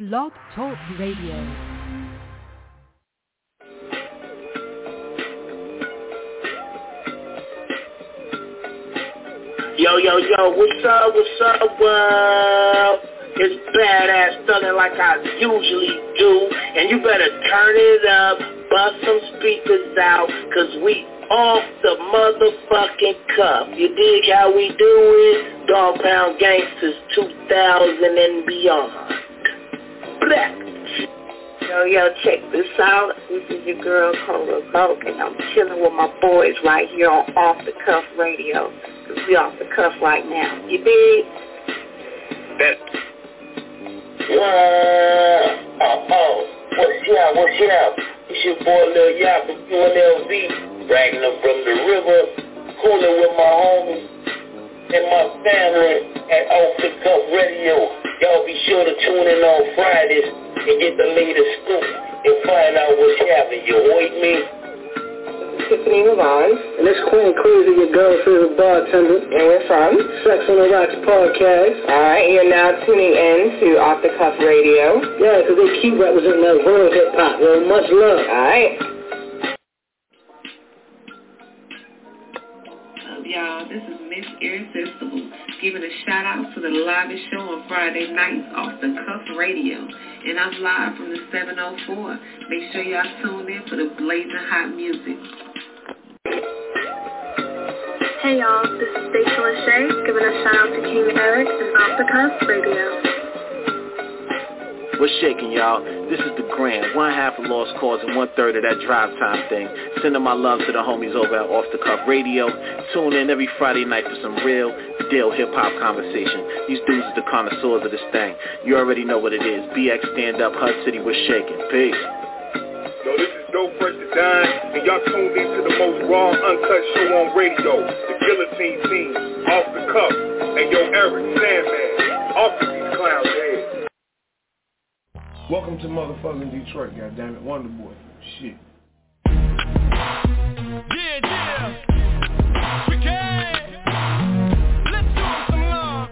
Blog Talk Radio. Yo, what's up, world? It's Badass Thuggin' like I usually do, and you better turn it up, bust some speakers out, cause we off the motherfucking cuff. You dig how we do it? Dog Pound Gangsters 2000 and beyond. Black. Yo, check this out. This is your girl, Cola Vogue, and I'm chilling with my boys right here on Off the Cuff Radio. Cause we off the cuff right now. You dig? Bet. What's up? It's your boy Lil Yap from UNLV, bragging them from the river, cooling with my homies and my family at Off the Cuff Radio. Y'all be sure to tune in on Fridays and get the latest scoop and find out what's happening. You with me? Tiffany Lavon. And it's Queen Crazy, your girl's favorite bartender. And we're from Sex on the Rocks podcast. Alright, you're now tuning in to Off the Cuff Radio. Yeah, because they keep representing that world hip-hop. Well, much love. Alright. Y'all, this is Miss Irresistible giving a shout out to the livest show on Friday nights Off the Cuff Radio, and I'm live from the 704. Make sure y'all tune in for the blazing hot music. Hey y'all, this is Stacia Lachey giving a shout out to King Eric and Off the Cuff Radio. What's shaking, y'all? This is the Grand, one half of Lost Cause and 1/3 of that Drive Time thing. Sending my love to the homies over at Off the Cuff Radio. Tune in every Friday night for some real deal hip-hop conversation. These dudes are the connoisseurs of this thing. You already know what it is. BX Stand Up, HUD City, we're shaking. Peace. Yo, this is No Fresh to Dine, and y'all tuned into the most raw, uncut show on radio, the Guillotine Team, Off the Cuff, and yo, Eric, Sandman, off of these clowns' heads. Welcome to motherfucking Detroit, goddammit, Wonder Boy, shit. Yeah, we can. Let's do some love.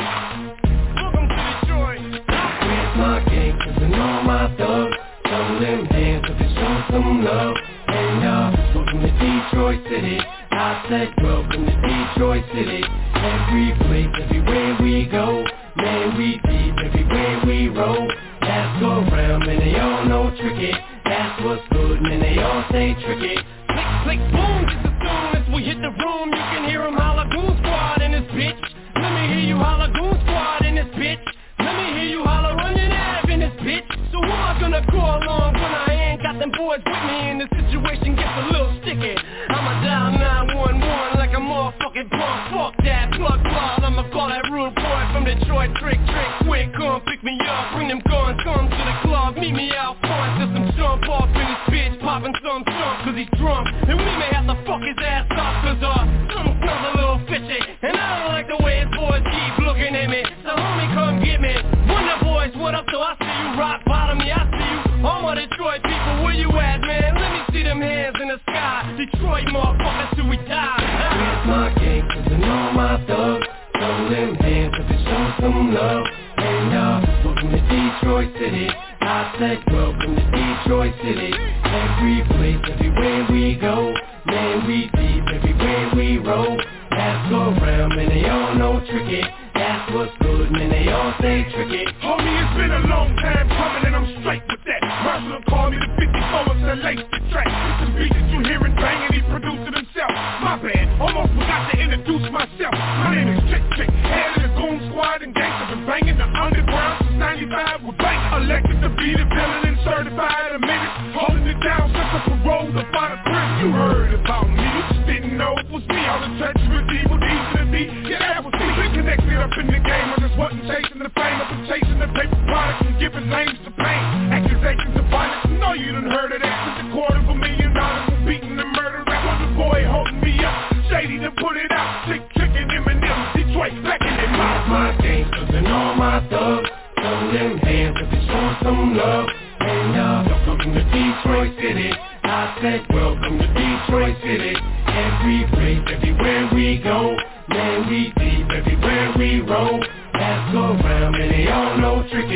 Welcome to Detroit. With my gangsters and all my thugs, throw them hands up and show some love. Hey y'all, welcome to Detroit City. I said welcome to Detroit City. Every place, everywhere we go, man, we deep everywhere we roll. That's go around, man, they all know tricky. That's what's good, man, they all say tricky. Click, boom, just as soon as we hit the room, you can hear them holla Goon Squad in this bitch. Let me hear you holla Goon Squad in this bitch. Let me hear you holla running Ave in this bitch. So who am I gonna call on when I ain't got them boys with me and the situation gets a little sticky? I'ma dial 911 like a motherfucking punk. Fuck that, plug, I'ma call that rude boy from Detroit. Trick, quick, come pick me up. Bring them guns, come to the club. Meet me out front to some jump off in this bitch. Popping some cause he's drunk. And we may have to fuck his ass up cause something smells a little fishy. And I don't like the way his boys keep looking at me. So homie, come get me. Wonder Boys, what up? So I see you rock bottom, yeah, I see you. All my Detroit people, where you at, man? Let me see them hands in the sky. Detroit motherfuckers till we die. With my gangsters and all my thugs, throw them hands up and show some love. Hey y'all, welcome to Detroit City. I said welcome to Detroit City. Every place, everywhere we go, man, we deep everywhere we roll. That's go around, man, they all know tricky. That's what's good, man, they all say tricky. Homie, it's been a long time coming and I'm straight with that. Marshall call me the 54 and lace the track. It's the beat that you hearing banging, he produced it himself. My bad, almost forgot to introduce myself. My name is Trick, head of the Goon Squad and gangsta. Been banging the underground since 95 with bang. Elected to be the villain and certified a minute. Holding it down since I paroled up out of prison. You heard about me, you just didn't know it was me. All the treacherous evil deeds to the beat. Yeah, that was me. Been connected up in the game. I just wasn't chasing the fame. I've been chasing the paper products and giving names to pain. Accusations of violence, you know you done heard of that. With $250,000 for beating the murder rap. Was the boy holding me up, shady to put it out. Chicken Eminem, Detroit, back in their mouth. My gangsters and all my thugs, throw them hands up and show some love. Hey y'all, welcome to Detroit City. I said welcome to Detroit City. Every place, everywhere we go, man, we deep everywhere we roll. That's go around, and they all know tricky.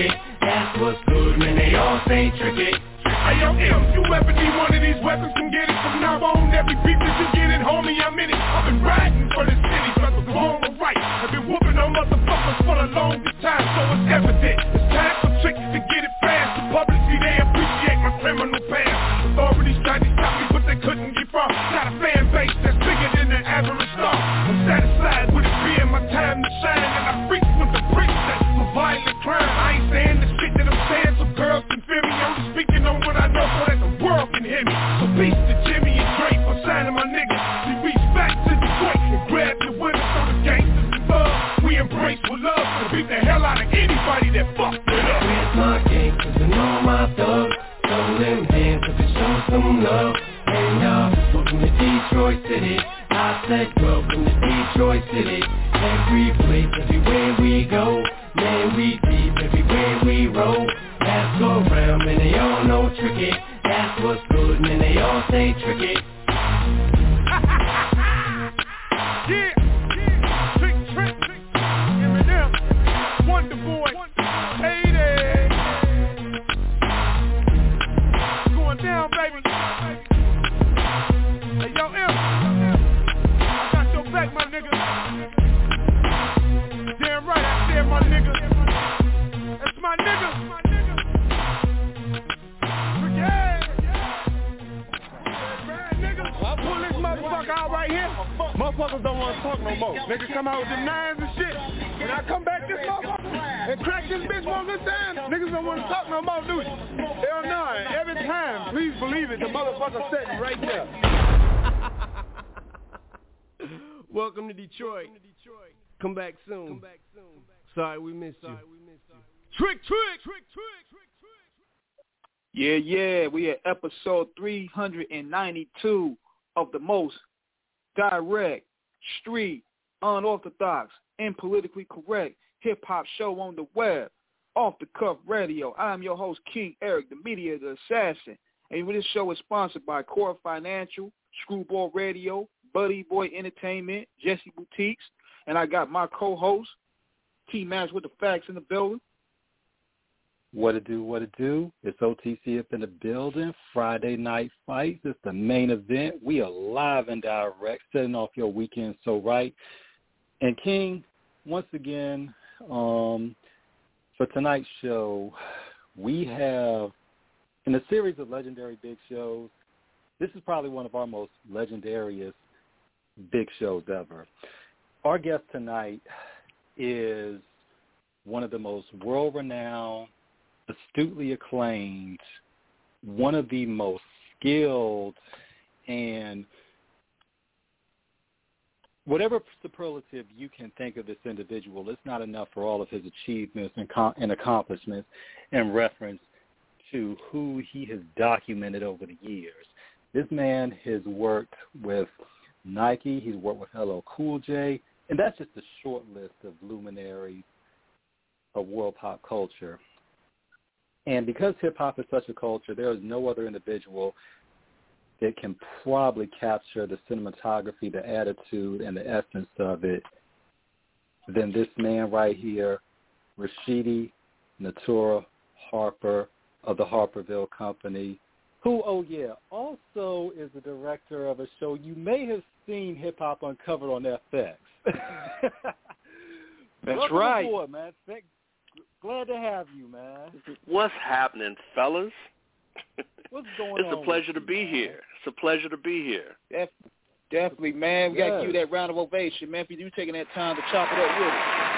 That's what's good, man, they all say tricky. Hey, yo, M, you ever need one of these weapons, can get it from now on. Every beat that you get it, homie, I'm in it. I've been riding for the city, whether wrong or right. I've been whooping on motherfuckers for the longest time, so it's evident. It's time for tricks to get it fast. The public see they appreciate my criminal past. Authorities tried to stop me, but they couldn't get far. Got a fan base that's bigger than the average star. I'm satisfied with it being my time to shine, and I freak with the precinct for violent crime. I ain't saying the shit that I'm saying so girls can feel me. I'm just speaking on what I know so that the world can hear me. So peace to Jimmy and Drake for signing my niggas. We reach back to Detroit and grab the winners so the gangsters and thugs. We embrace with love and beat the hell out of anybody that fucked with us. Where's my gangsters and all my thugs? Throw them hands up and show some love. Hey y'all, welcome to Detroit City. I said welcome to Detroit City. Every place, everywhere we go. Man, we deep everywhere we roll. Pass go round, man, they all know tricky. That's what's good, man, they all say tricky. Yeah, trick, Eminem, Wonder Boy, Payday. Going down, baby. Hey, yo, M, I got your back, my nigga. Damn right, I said my nigga. That's my nigga. Pull this motherfucker out right here. Motherfuckers don't want to talk no more. Niggas come out with them knives and shit. When I come back this motherfucker and crack this bitch one good time, niggas don't want to talk no more, do you? Hell no. Every time, please believe it, the motherfucker sitting right there. Welcome to Detroit. Come back soon. Sorry we missed you. Trick. Yeah, we at episode 392 of the most direct, street, unorthodox, and politically correct hip-hop show on the web, Off the Cuff Radio. I'm your host, King Eric, the media, the assassin. And this show is sponsored by Core Financial, Screwball Radio, Buddy Boy Entertainment, Jesse Boutiques, and I got my co-host, T-Max with the facts in the building. What it do? It's OTC up in the building. Friday Night Fights. It's the main event. We are live and direct, setting off your weekend so right. And King, once again, for tonight's show, we have, in a series of legendary big shows, this is probably one of our most legendariest big shows ever. Our guest tonight is one of the most world-renowned, astutely acclaimed, one of the most skilled, and whatever superlative you can think of this individual, it's not enough for all of his achievements and accomplishments in reference to who he has documented over the years. This man has worked with Nike, he's worked with LL Cool J, and that's just a short list of luminaries of world pop culture. And because hip-hop is such a culture, there is no other individual that can probably capture the cinematography, the attitude, and the essence of it than this man right here, Rashidi Natura Harper of the Harperville Company, who, also is the director of a show you may have seen, Hip Hop Uncovered on FX. That's Welcome right. aboard, man. Glad to have you, man. What's happening, fellas? What's going on? It's a pleasure to be here. It's a pleasure to be here. Definitely, man. We got to give you that round of ovation, man, for you taking that time to chop it up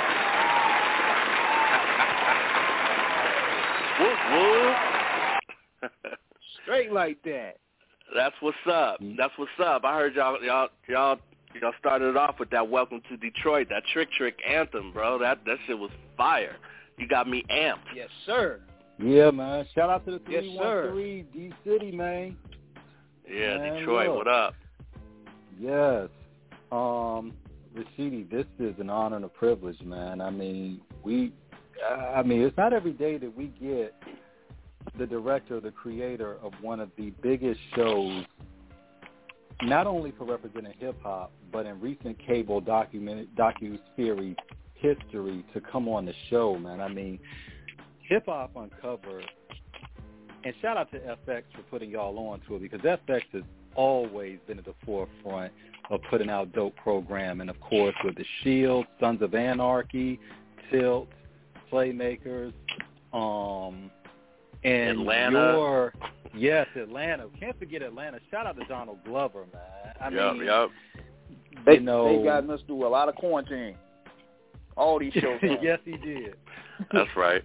with us. Whoop, whoop. Straight like that. That's what's up. That's what's up. I heard y'all started it off with that Welcome to Detroit, that Trick anthem, bro. That shit was fire. You got me amped. Yes, sir. Yeah, man. Shout out to the 313 D-City, man. Yeah, man, Detroit, what up? Yes. Rashidi, this is an honor and a privilege, man. I mean, it's not every day that we get the director, the creator of one of the biggest shows, not only for representing hip-hop, but in recent cable docu-series history to come on the show, man. I mean, Hip Hop Uncovered, and shout out to FX for putting y'all on to it, because FX has always been at the forefront of putting out dope programming, of course, with The Shield, Sons of Anarchy, Tilt, Playmakers, and Atlanta. Yes, Atlanta. Can't forget Atlanta. Shout out to Donald Glover, man. I mean, They got us through a lot of quarantine. All these shows. Yes, he did. That's right.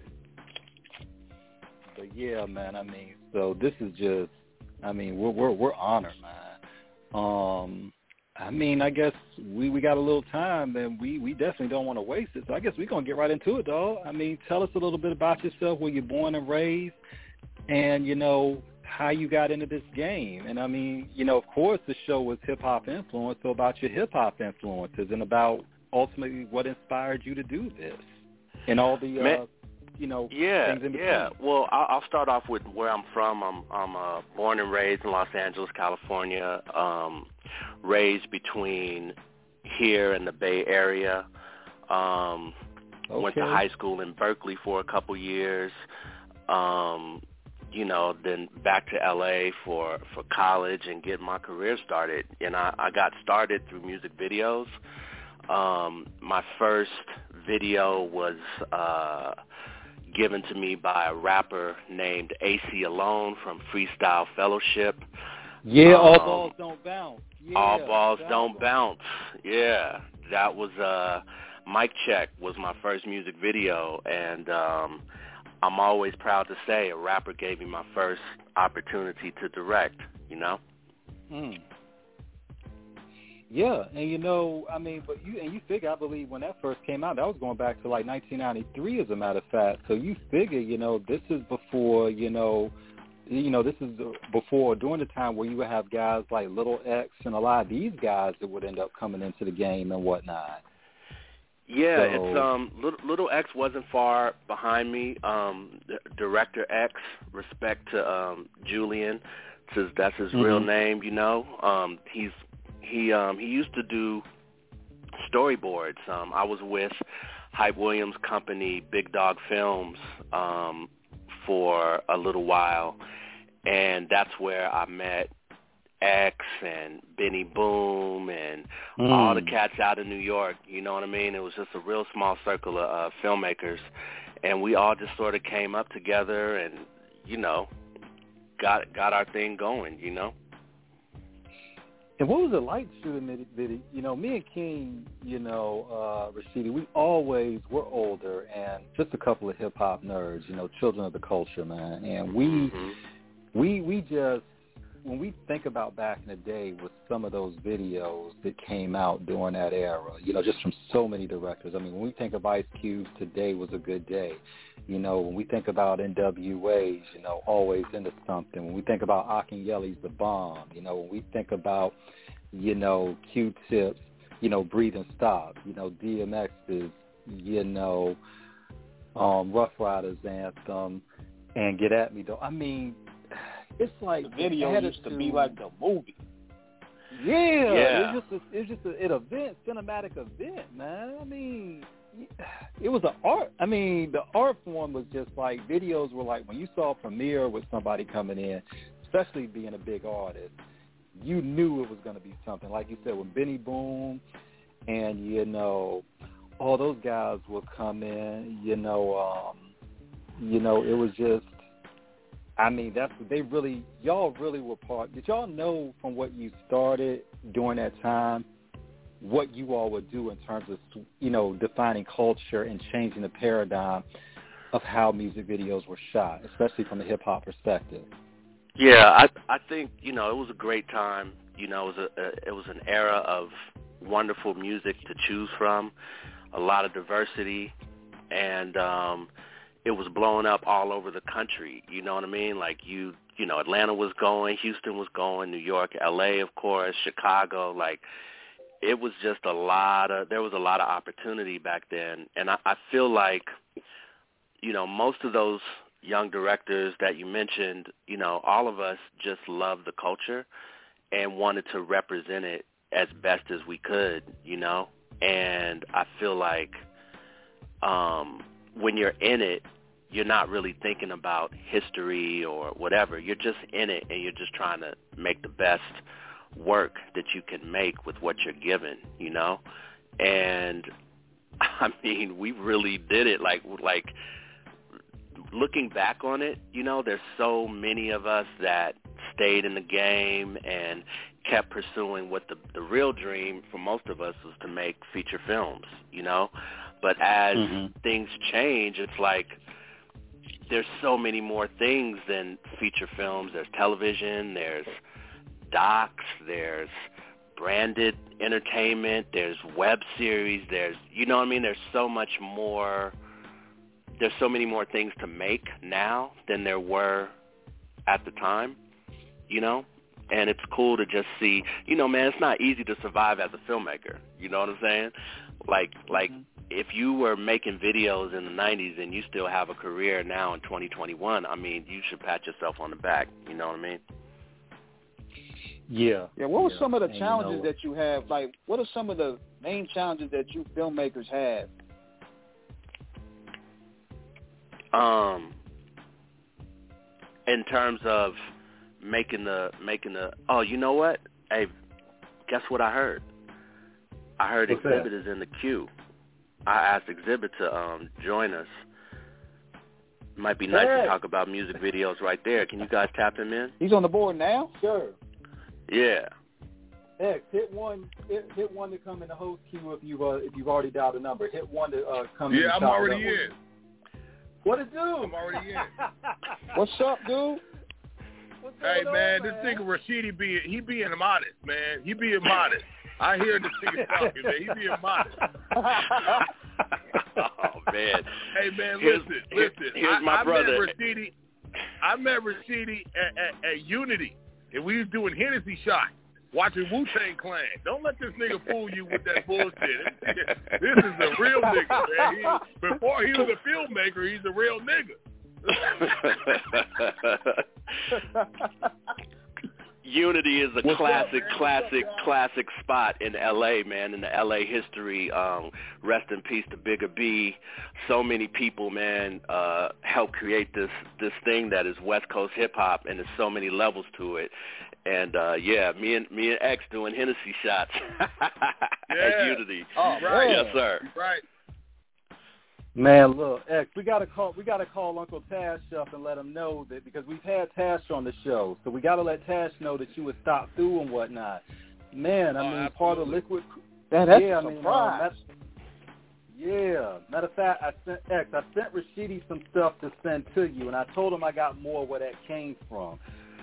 But yeah, man. I mean, so this is just. I mean, we're honored, man. I mean, I guess we got a little time, and we definitely don't want to waste it. So I guess we're gonna get right into it, dog. I mean, tell us a little bit about yourself, where you're born and raised, and how you got into this game. And I mean, of course, the show was hip hop influence, so about your hip hop influences and about ultimately what inspired you to do this and all the things in between. Yeah. Well, I'll start off with where I'm from. I'm born and raised in Los Angeles, California. Raised between here and the Bay Area. Went to high school in Berkeley for a couple years. Then back to L.A. for college and getting my career started. And I got started through music videos. My first video was given to me by a rapper named AC Alone from Freestyle Fellowship. Yeah, All Balls Don't Bounce. Yeah, All Balls Don't Bounce. Yeah, that was Mic Check was my first music video, and I'm always proud to say a rapper gave me my first opportunity to direct, Yeah, and I mean, but you figure, I believe when that first came out, that was going back to like 1993, as a matter of fact. So you figure, this is before, this is before, during the time where you would have guys like Little X and a lot of these guys that would end up coming into the game and whatnot. Yeah, it's Little X wasn't far behind me. Director X, respect to Julian, that's his real name. He used to do storyboards. I was with Hype Williams' company, Big Dog Films, for a little while, and that's where I met X and Benny Boom and all the cats out in New York. You know what I mean? It was just a real small circle of filmmakers, and we all just sort of came up together and got our thing going. And what was it like shooting video? Me and King, Rashidi, we're older and just a couple of hip hop nerds, children of the culture, man. And we just, when we think about back in the day with some of those videos that came out during that era, just from so many directors. I mean, when we think of Ice Cube, Today Was a Good Day. When we think about NWA's, Always Into Something. When we think about Akinyele's The Bomb. When we think about, Q-Tips, Breathe and Stop. DMX's, Rough Riders Anthem, and Get At Me Though. I mean, it's like the video used to be like the movie. Yeah. It's just an event, cinematic event, man. I mean, it was an art. I mean, the art form was just like, videos were like, when you saw a premiere with somebody coming in, especially being a big artist, you knew it was going to be something. Like you said, with Benny Boom and, all those guys would come in, it was just, I mean, y'all really were part. Did y'all know from what you started during that time what you all would do in terms of, defining culture and changing the paradigm of how music videos were shot, especially from the hip-hop perspective? Yeah, I think, it was a great time. It was an era of wonderful music to choose from, a lot of diversity, and it was blowing up all over the country. You know what I mean? Like Atlanta was going, Houston was going, New York, LA, of course, Chicago. Like, it was just there was a lot of opportunity back then. And I feel like, most of those young directors that you mentioned, all of us just loved the culture and wanted to represent it as best as we could, And I feel like when you're in it, you're not really thinking about history or whatever. You're just in it, and you're just trying to make the best work that you can make with what you're given, you know? And, I mean, we really did it. Like looking back on it, you know, there's so many of us that stayed in the game and kept pursuing what the real dream for most of us was to make feature films, you know? But as things change, it's like there's so many more things than feature films. There's television, there's docs, there's branded entertainment, there's web series, there's, you know what I mean? There's so much more, there's so many more things to make now than there were at the time, you know? And it's cool to just see, you know, man, it's not easy to survive as a filmmaker. You know what I'm saying? Like if you were making videos in the 90s and you still have a career now in 2021, I mean, you should pat yourself on the back. You know what I mean? Yeah. Yeah. What were some of the challenges that you have? Like, what are some of the main challenges that you filmmakers have? In terms of making the oh, you know what? Hey, guess what I heard? I heard What's Exhibit that? is in the queue. I asked Exhibit to join us. Might be nice to talk about music videos right there. Can you guys tap him in? He's on the board now? Sure. Yeah. X, hit one to come in the host queue if you've already dialed a number. Hit one to come in. Yeah, I'm already in. What it do? I'm already in. What's up, dude? Hey, man, this nigga Rashidi being modest, man. He being modest. I hear this nigga talking, man. He being modest. Oh, man. Hey, man, listen. Here's my brother. I met Rashidi at Unity, and we was doing Hennessy shots, watching Wu-Tang Clan. Don't let this nigga fool you with that bullshit. This is a real nigga, man. Before he was a filmmaker, he's a real nigga. Unity is a classic spot in L.A., man, in the L.A. history. Rest in peace to Bigger B. So many people, man, helped create this thing that is West Coast hip-hop, and there's so many levels to it. And, yeah, me and X doing Hennessy shots at Unity. Oh, right. Yes, sir. Right. Man, look, X, we gotta call Uncle Tash up and let him know that, because we've had Tash on the show, so we gotta let Tash know that you would stop through and whatnot. Man, I mean, absolutely. part of Liquid. That's yeah, a surprise. Yeah. Matter of fact, I sent Rashidi some stuff to send to you, and I told him I got more where that came from.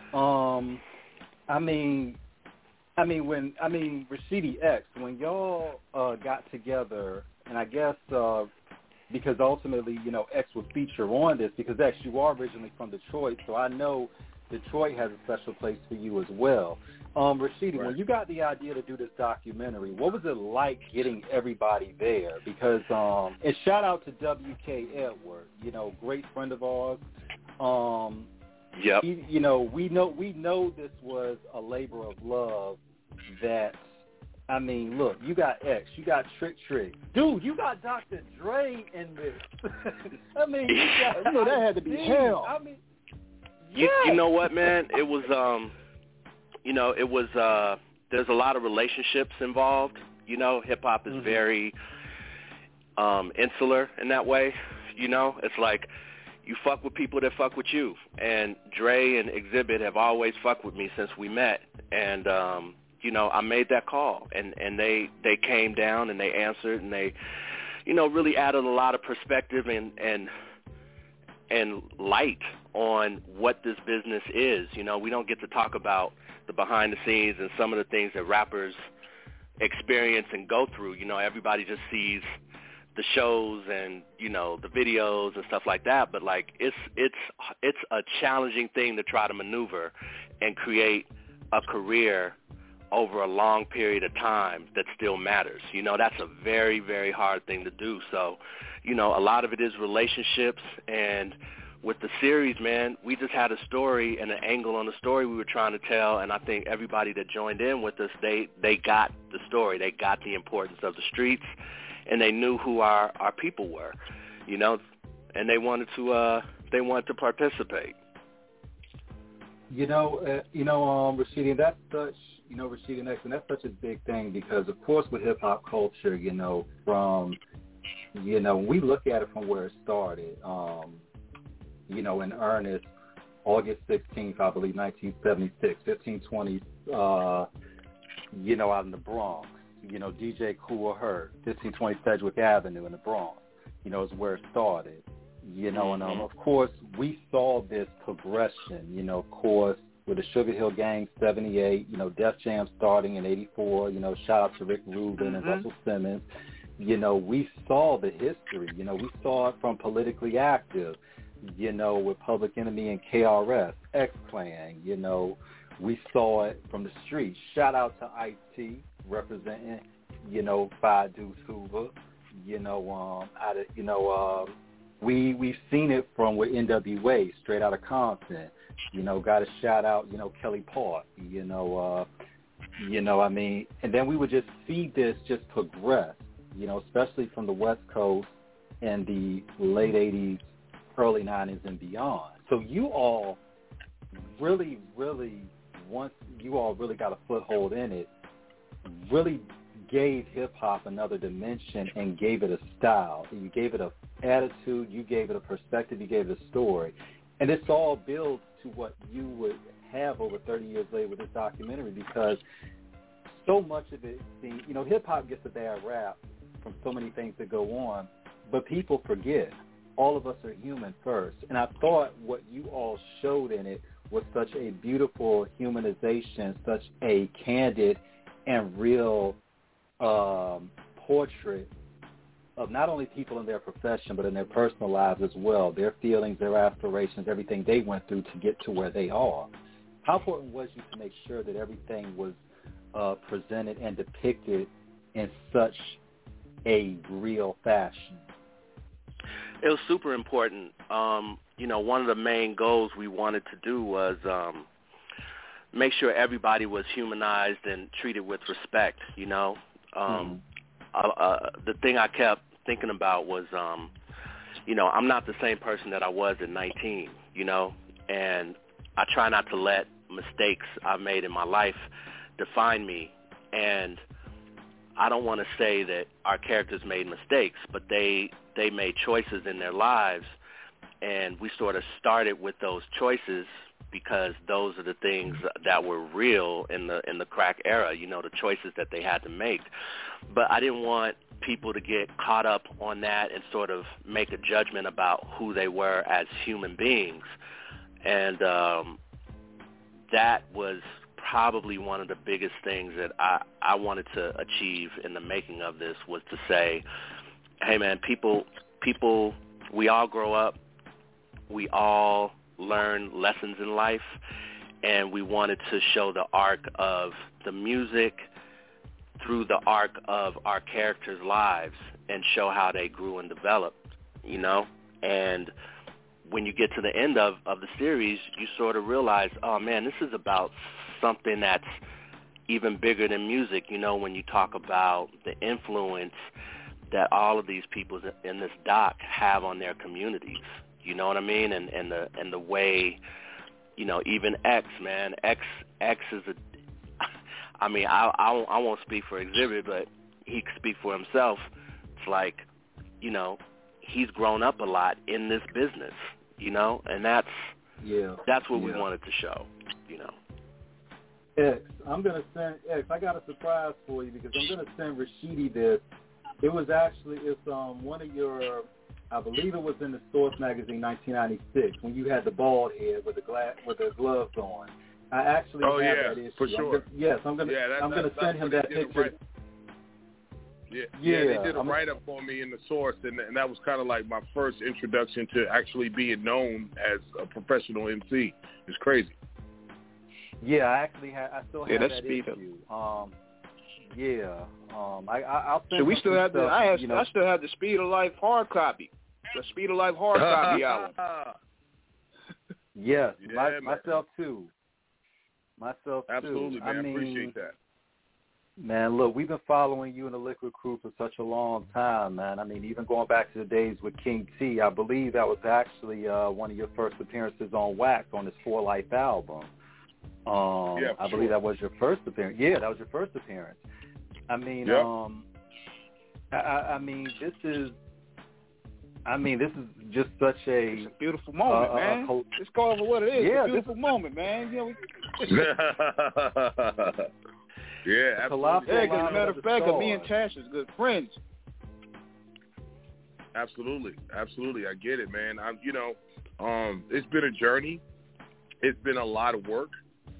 Rashidi X, when y'all got together, and I guess because ultimately, you know, X would feature on this, because X, you are originally from Detroit, so I know Detroit has a special place for you as well. Rashidi, when you got the idea to do this documentary, what was it like getting everybody there? Because, and shout out to W.K. Edward, you know, great friend of ours. Yep. You know, we know this was a labor of love that, I mean, look, you got X, you got Trick. Dude, you got Dr. Dre in this. I mean, you know, that had to be hell. I mean, yeah. You know what, man? It was, there's a lot of relationships involved. You know, hip-hop is very insular in that way. You know, it's like you fuck with people that fuck with you. And Dre and Exhibit have always fucked with me since we met. And, you know, I made that call, and they came down and they answered, and they, you know, really added a lot of perspective and light on what this business is. You know, we don't get to talk about the behind the scenes and some of the things that rappers experience and go through. You know, everybody just sees the shows and, you know, the videos and stuff like that, but like it's a challenging thing to try to maneuver and create a career over a long period of time that still matters. You know, that's a very, very hard thing to do. So, you know, a lot of it is relationships, and with the series, man, we just had a story and an angle on the story we were trying to tell, and I think everybody that joined in with us, they got the story. They got the importance of the streets, and they knew who our people were. You know, and they wanted to participate. Rashidi, that's such, Rashidi Next, and that's such a big thing because, of course, with hip hop culture, from, we look at it from where it started, in earnest, August 16th, I believe, 1976, 1520, out in the Bronx. DJ Kool Herc, 1520 Sedgwick Avenue in the Bronx, is where it started. And of course, we saw this progression, of course, with the Sugar Hill Gang, 78, Def Jam starting in 84, shout out to Rick Rubin and Russell Simmons. We saw the history, we saw it from Politically Active, with Public Enemy and KRS, X-Clan, we saw it from the streets. Shout out to Ice-T representing, Phi Deuce Hoover, we've seen it from with NWA, Straight Outta Compton, got to shout out, Kelly Park, and then we would just see this just progress, especially from the West Coast in the late 80s, early 90s and beyond. So you all really, once you all really got a foothold in it, really gave hip-hop another dimension and gave it a style. You gave it an attitude, you gave it a perspective, you gave it a story. And this all builds to what you would have over 30 years later with this documentary, because so much of it, hip-hop gets a bad rap from so many things that go on, but people forget. All of us are human first. And I thought what you all showed in it was such a beautiful humanization, such a candid and real portrait of not only people in their profession, but in their personal lives as well, their feelings, their aspirations, everything they went through to get to where they are. How important was you to make sure that everything was presented and depicted in such a real fashion? It was super important. One of the main goals we wanted to do was make sure everybody was humanized and treated with respect, The thing I kept thinking about was, I'm not the same person that I was at 19, and I try not to let mistakes I've made in my life define me. And I don't want to say that our characters made mistakes, but they made choices in their lives, and we sort of started with those choices because those are the things that were real in the crack era, the choices that they had to make. But I didn't want people to get caught up on that and sort of make a judgment about who they were as human beings. And that was probably one of the biggest things that I wanted to achieve in the making of this, was to say, hey man, people, we all grow up, we all learn lessons in life, and we wanted to show the arc of the music through the arc of our characters' lives and show how they grew and developed, and when you get to the end of the series, you sort of realize, oh man, this is about something that's even bigger than music, when you talk about the influence that all of these people in this doc have on their communities, you know what I mean? And the way, even X, man, X is I won't speak for Exhibit, but he can speak for himself. It's like, he's grown up a lot in this business, and that's what we wanted to show, X, I'm going to send, X, I got a surprise for you, because I'm going to send Rashidi this. It's one of your, I believe it was in the Source magazine, 1996, when you had the bald head with the gloves on. I actually have that issue. For sure. I'm going to send him that picture. They did a write-up on me in the Source, and that was kind of like my first introduction to actually being known as a professional MC. It's crazy. Yeah, I still have that issue. I'll send. So we still have the. I still have the Speed of Life hard copy. The Speed of Life hard copy album. Yes, myself too. Absolutely, man. I appreciate that. Man, look, we've been following you and the Liquid Crew for such a long time, man. I mean, even going back to the days with King T, I believe that was actually one of your first appearances on Wax on his For Life album. I believe that was your first appearance. Yeah, that was your first appearance. I mean, I mean, this is just such it's a beautiful moment, man. Let's go over what it is. Yeah, it's a beautiful moment, man. Yeah, yeah, absolutely. Yeah, as a matter of fact, me and Tash is good friends. Absolutely. I get it, man. It's been a journey. It's been a lot of work.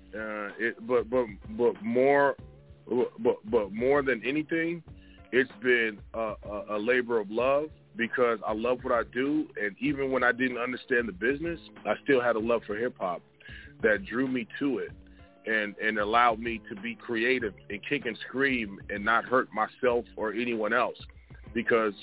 But more than anything, it's been a labor of love, because I love what I do, and even when I didn't understand the business, I still had a love for hip hop that drew me to it and allowed me to be creative and kick and scream and not hurt myself or anyone else. Because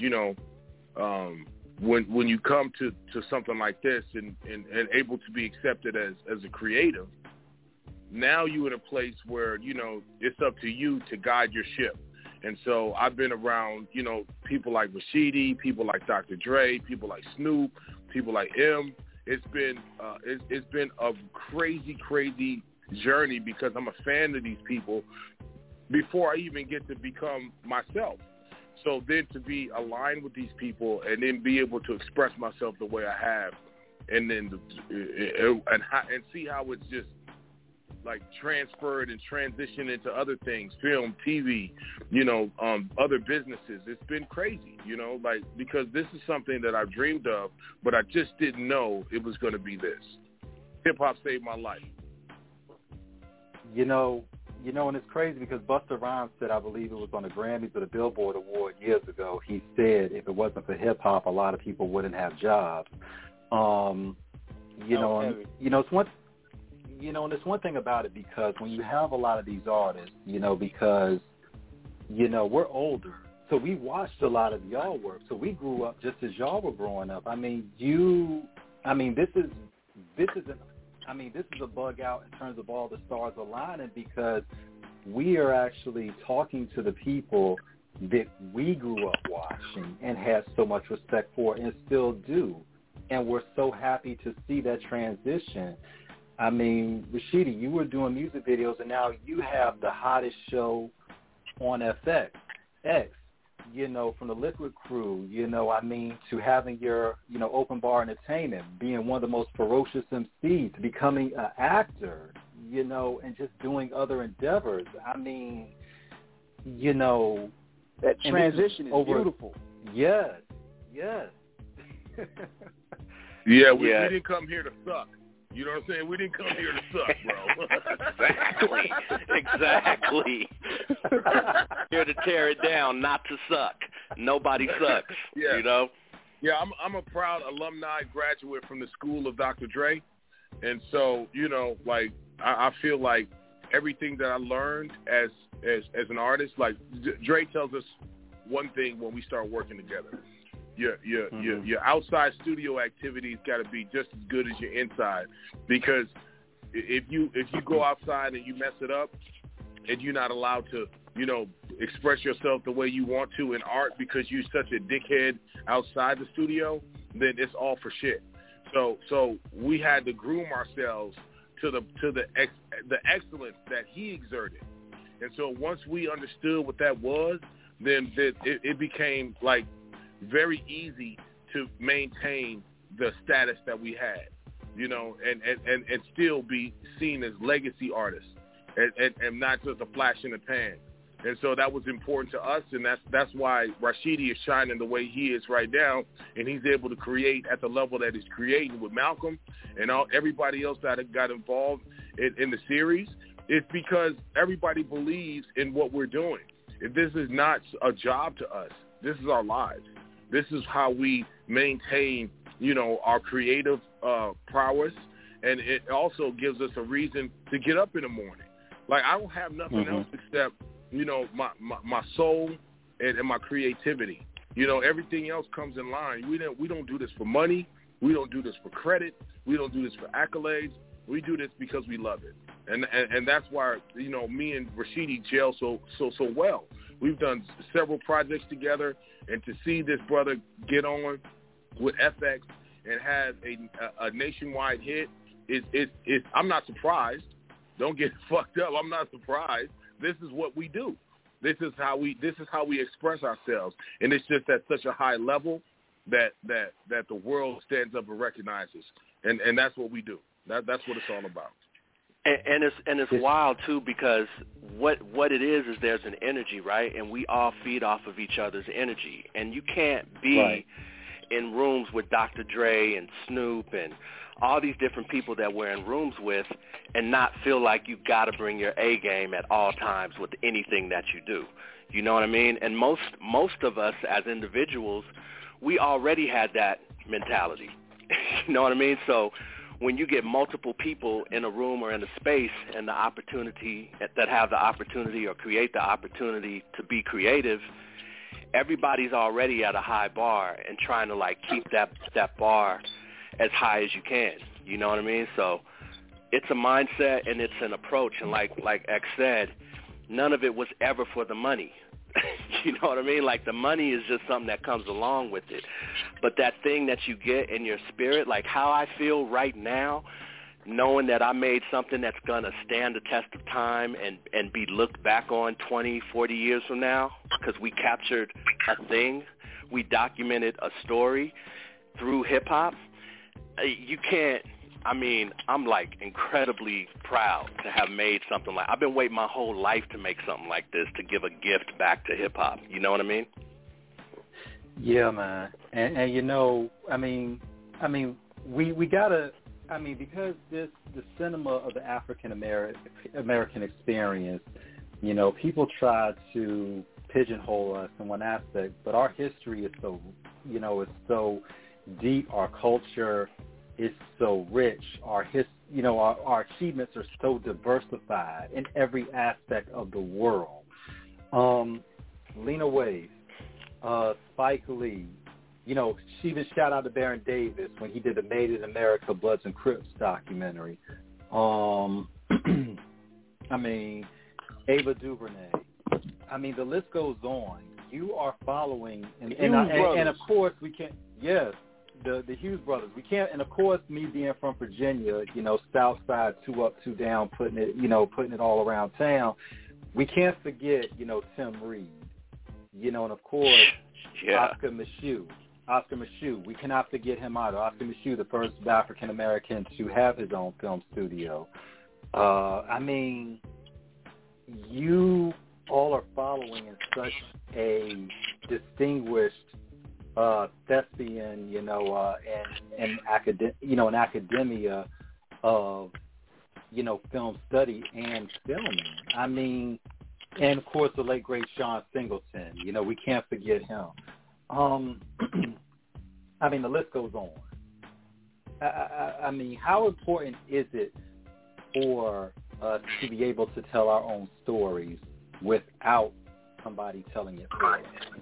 when you come to something like this and able to be accepted as a creative, now you're in a place where it's up to you to guide your ship. And so I've been around, people like Rashidi, people like Dr. Dre, people like Snoop, people like M. It's been a crazy journey, because I'm a fan of these people before I even get to become myself. So then to be aligned with these people and then be able to express myself the way I have, and then and see how it's just like transferred and transitioned into other things, film, TV, other businesses. It's been crazy, because this is something that I've dreamed of, but I just didn't know it was going to be this. Hip-hop saved my life. And it's crazy because Busta Rhymes said, I believe it was on the Grammys or the Billboard Award years ago, he said if it wasn't for hip-hop, a lot of people wouldn't have jobs. And it's one thing about it, because when you have a lot of these artists, because, we're older, so we watched a lot of y'all work. So we grew up just as y'all were growing up. This is a bug out in terms of all the stars aligning, because we are actually talking to the people that we grew up watching and had so much respect for and still do. And we're so happy to see that transition. I mean, Rashidi, you were doing music videos, and now you have the hottest show on FX, from the Liquid Crew, to having your, open bar entertainment, being one of the most ferocious MCs, to becoming an actor, and just doing other endeavors. That transition is beautiful. Yes. Yeah, we didn't come here to suck. You know what I'm saying? We didn't come here to suck, bro. Exactly. Here to tear it down, not to suck. Nobody sucks, Yeah, I'm a proud alumni graduate from the school of Dr. Dre. And so, I feel like everything that I learned as an artist, like Dre tells us one thing when we start working together. Your outside studio activities got to be just as good as your inside, because if you go outside and you mess it up and you're not allowed to express yourself the way you want to in art because you're such a dickhead outside the studio, then it's all for shit. So we had to groom ourselves to the excellence that he exerted, and so once we understood what that was, then it became like very easy to maintain the status that we had, and still be seen as legacy artists and not just a flash in the pan. And so that was important to us, and that's why Rashidi is shining the way he is right now, and he's able to create at the level that he's creating with Malcolm and everybody else that got involved in the series. It's because everybody believes in what we're doing. If this is not a job to us, this is our lives. This is how we maintain, our creative prowess, and it also gives us a reason to get up in the morning. Like, I don't have nothing else except, my soul and my creativity. Everything else comes in line. We don't do this for money. We don't do this for credit. We don't do this for accolades. We do this because we love it. And that's why, you know, me and Rashidi gel so well. We've done several projects together, and to see this brother get on with FX and have a nationwide hit is I'm not surprised. Don't get fucked up. I'm not surprised. This is what we do. This is how we express ourselves, and it's just at such a high level that the world stands up and recognizes, and that's what we do. That's what it's all about. And it's wild too, because what it is there's an energy, right? And we all feed off of each other's energy, and you can't be in rooms with Dr. Dre and Snoop and all these different people that we're in rooms with and not feel like you got to bring your A game at all times with anything that you do. You know what I mean? And most of us as individuals, we already had that mentality. You know what I mean? So when you get multiple people in a room or in a space and the opportunity that have the opportunity or create the opportunity to be creative, everybody's already at a high bar and trying to like keep that bar as high as you can. You know what I mean? So it's a mindset and it's an approach. And like X said, none of it was ever for the money. You know what I mean? Like the money is just something that comes along with it. But that thing that you get in your spirit, like how I feel right now, knowing that I made something that's going to stand the test of time and be looked back on 20, 40 years from now, because we captured a thing, we documented a story through hip-hop. You can't, I mean, I'm like incredibly proud to have made something like, I've been waiting my whole life to make something like this, to give a gift back to hip-hop. You know what I mean? Yeah, man. And you know, I mean, we gotta, I mean, because the cinema of the African American experience, you know, people try to pigeonhole us in one aspect, but our history is so, you know, it's so deep. Our culture is so rich. Our achievements are so diversified in every aspect of the world. Lena Waithe, Spike Lee, you know, she even shout out to Baron Davis when he did the Made in America Bloods and Crips documentary. I mean, Ava DuVernay. I mean, the list goes on. You are following, and of course we can't. Yes, the Hughes brothers. We can't, and of course, me being from Virginia, you know, South Side, 2 up, 2 down, putting it all around town. We can't forget, you know, Tim Reed. You know, and of course, Oscar Micheaux. We cannot forget him either. Oscar Micheaux, the first African American to have his own film studio. I mean, you all are following in such a distinguished thespian, you know, and an academia of, you know, film study and filming. I mean, and of course the late great Sean Singleton. You know, we can't forget him. I mean, the list goes on. I mean, how important is it for us to be able to tell our own stories without somebody telling it for us?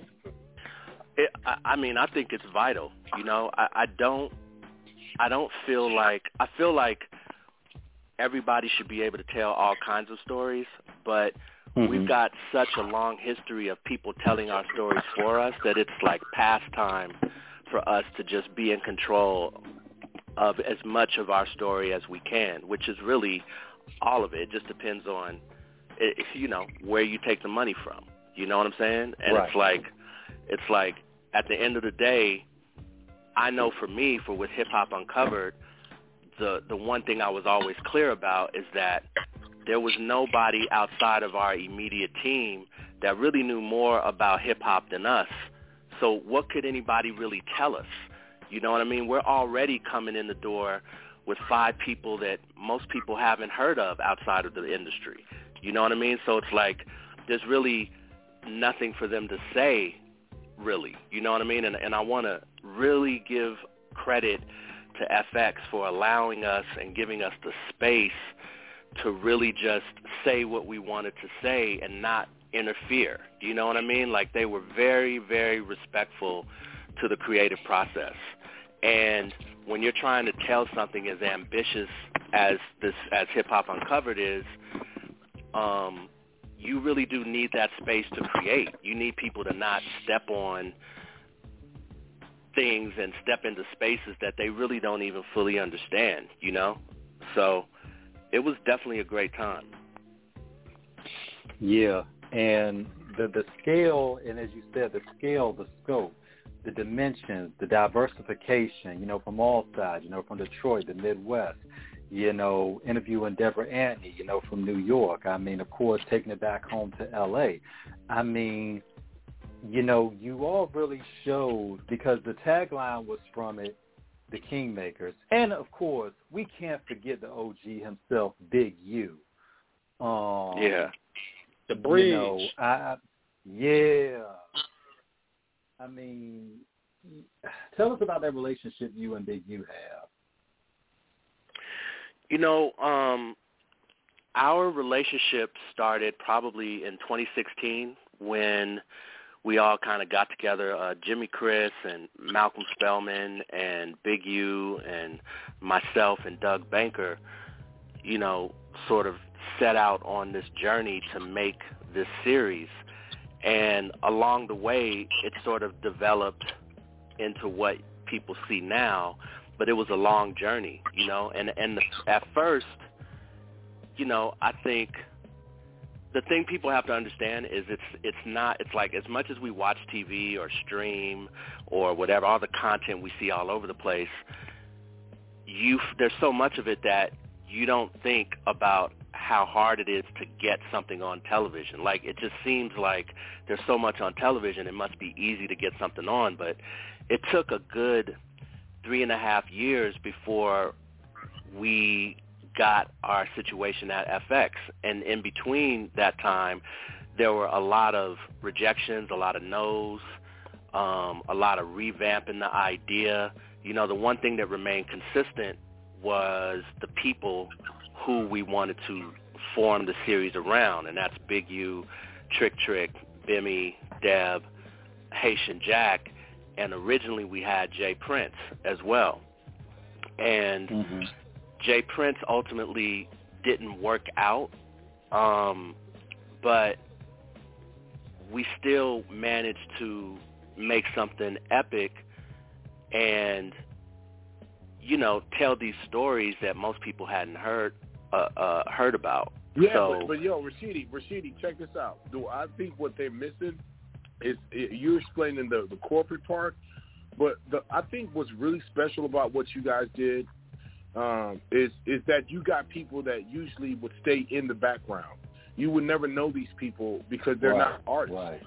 I mean, I think it's vital. You know, I don't feel like, I feel like everybody should be able to tell all kinds of stories, but we've got such a long history of people telling our stories for us that it's like past time for us to just be in control of as much of our story as we can, which is really all of it. It just depends on, you know, where you take the money from. You know what I'm saying? And it's like at the end of the day, I know for me, with Hip Hop Uncovered, the one thing I was always clear about is that there was nobody outside of our immediate team that really knew more about hip-hop than us. So what could anybody really tell us? You know what I mean? We're already coming in the door with 5 people that most people haven't heard of outside of the industry. You know what I mean? So it's like there's really nothing for them to say, really. You know what I mean? And I want to really give credit to FX for allowing us and giving us the space to really just say what we wanted to say and not interfere. Do you know what I mean? Like, they were very, very respectful to the creative process. And when you're trying to tell something as ambitious as Hip Hop Uncovered is, you really do need that space to create. You need people to not step on things and step into spaces that they really don't even fully understand, you know? So it was definitely a great time. Yeah, and the scale, and as you said, the scale, the scope, the dimensions, the diversification, you know, from all sides, you know, from Detroit, the Midwest, you know, interviewing Deborah Anthony, you know, from New York. I mean, of course, taking it back home to L.A. I mean, you know, you all really showed, because the tagline was from it, the Kingmakers. And, of course, we can't forget the OG himself, Big U. Yeah. The bridge. You know, yeah. I mean, tell us about that relationship you and Big U have. You know, our relationship started probably in 2016 when we all kind of got together, Jimmy Chris and Malcolm Spellman and Big U and myself and Doug Banker, you know, sort of set out on this journey to make this series. And along the way, it sort of developed into what people see now, but it was a long journey, you know. And at first, you know, I think the thing people have to understand is it's like as much as we watch TV or stream or whatever, all the content we see all over the place, there's so much of it that you don't think about how hard it is to get something on television. Like, it just seems like there's so much on television, it must be easy to get something on, but it took a good 3.5 years before we got our situation at FX. And in between that time, there were a lot of rejections, a lot of no's, a lot of revamping the idea. You know, the one thing that remained consistent was the people who we wanted to form the series around, and that's Big U, Trick, Bimmy, Deb, Haitian Jack, and originally we had Jay Prince as well. And Jay Prince ultimately didn't work out, but we still managed to make something epic and, you know, tell these stories that most people hadn't heard about. Yeah, so, but yo, Rashidi, check this out. Do I think what they're missing is you're explaining the corporate part, but I think what's really special about what you guys did is that you got people that usually would stay in the background. You would never know these people because they're not artists. Right.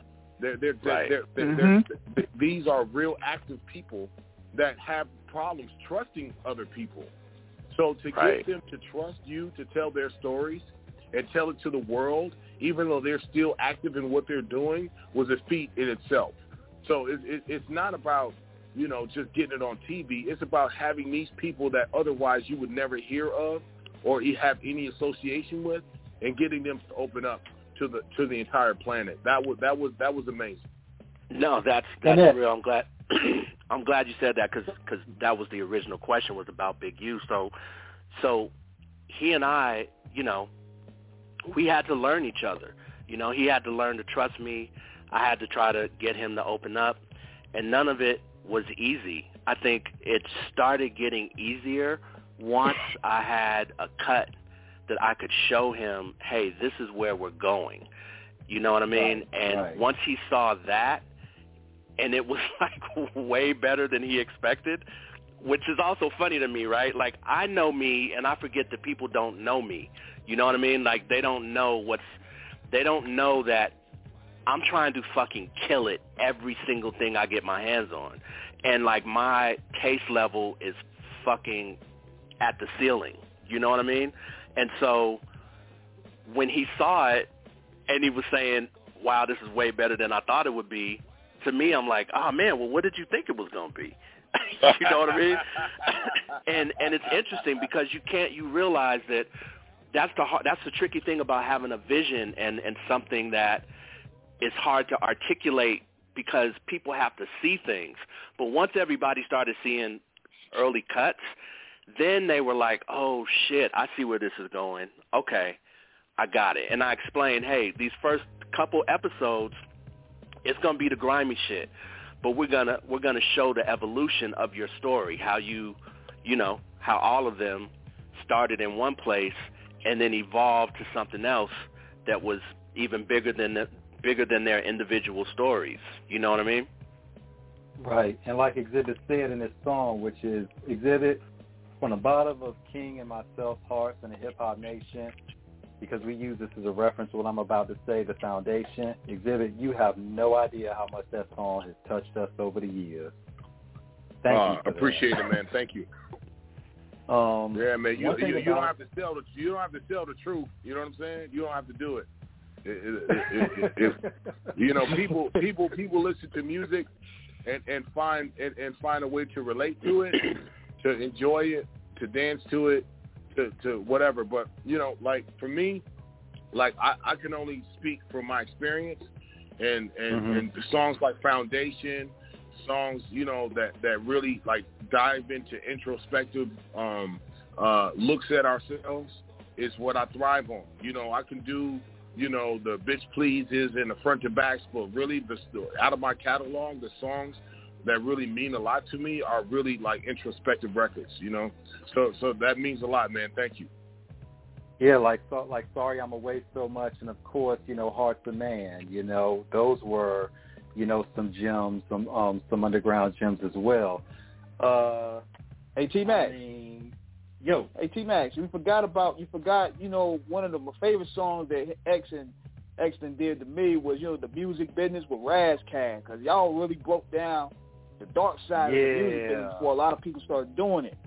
These are real active people that have problems trusting other people. So to get them to trust you to tell their stories and tell it to the world, even though they're still active in what they're doing, was a feat in itself. So it's not about, you know, just getting it on TV. It's about having these people that otherwise you would never hear of or have any association with, and getting them to open up to the entire planet. That was amazing. No, that's real. I'm glad. I'm glad you said that because that was the original question, was about Big U. So he and I, you know, we had to learn each other. You know, he had to learn to trust me. I had to try to get him to open up, and none of it was easy. I think it started getting easier once I had a cut that I could show him, hey, this is where we're going. You know what I mean? Once he saw that, and it was like way better than he expected, which is also funny to me, right? Like, I know me, and I forget that people don't know me. You know what I mean? Like, they don't know that I'm trying to fucking kill it every single thing I get my hands on. And, like, my taste level is fucking at the ceiling. You know what I mean? And so when he saw it and he was saying, wow, this is way better than I thought it would be, to me, I'm like, oh, man, well, what did you think it was going to be? You know what I mean? and it's interesting because you realize that that's the tricky thing about having a vision and something that is hard to articulate, because people have to see things. But once everybody started seeing early cuts, then they were like, oh, shit, I see where this is going. Okay, I got it. And I explained, hey, these first couple episodes, it's going to be the grimy shit, but we're gonna show the evolution of your story, how you know, how all of them started in one place and then evolved to something else that was even bigger than their individual stories. You know what I mean? Right. And like Exhibit said in this song, which is Exhibit, from the bottom of King and myself's hearts and the hip-hop nation, because we use this as a reference to what I'm about to say, the foundation. Exhibit, you have no idea how much that song has touched us over the years. Thank you for appreciate that. it, man. Thank you. Yeah, man. You don't have to sell the truth. You know what I'm saying? You don't have to do it. You know, people listen to music and find a way to relate to it, to enjoy it, to dance to it, to whatever. But you know, like for me, like I can only speak from my experience, and the songs like Foundation, songs, you know, that really like dive into introspective looks at ourselves is what I thrive on. You know, I can do, you know, the Bitch Pleases and the front to backs, but really out of my catalog, the songs that really mean a lot to me are really like introspective records, you know. So that means a lot, man. Thank you. Yeah, like Sorry I'm Away So Much, and of course, you know, Hearts of Man. You know, those were, you know, some gems, some underground gems as well. Hey T-Max. Hey T-Max, you forgot, you know, one of my favorite songs that Exton did to me was, you know, the Music Business with Razzcast, because y'all really broke down the dark side of the music business before a lot of people started doing it.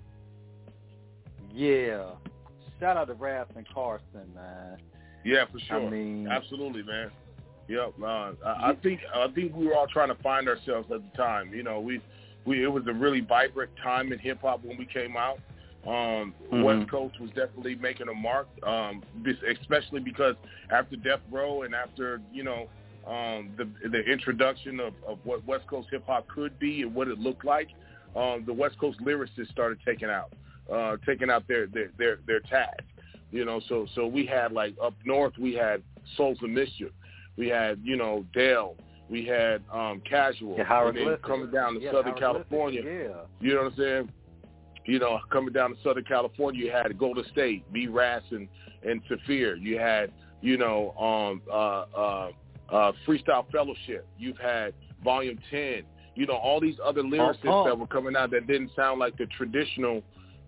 Yeah. Shout out to Raz and Carson, man. Yeah, for sure. I mean, absolutely, man. Yep. I think we were all trying to find ourselves at the time. You know, it was a really vibrant time in hip hop when we came out. West Coast was definitely making a mark, especially because after Death Row and after, you know, the introduction of what West Coast hip hop could be and what it looked like, the West Coast lyricists started taking out their tag, you know. So we had, like, up north we had Souls of Mischief, we had, you know, Dale, we had Casual, and then coming down to Southern California, you know what I'm saying? You know, coming down to Southern California, you had Golden State, B. Ras and Saphir. You had, you know, Freestyle Fellowship. You've had Volume 10. You know, all these other lyricists that were coming out that didn't sound like the traditional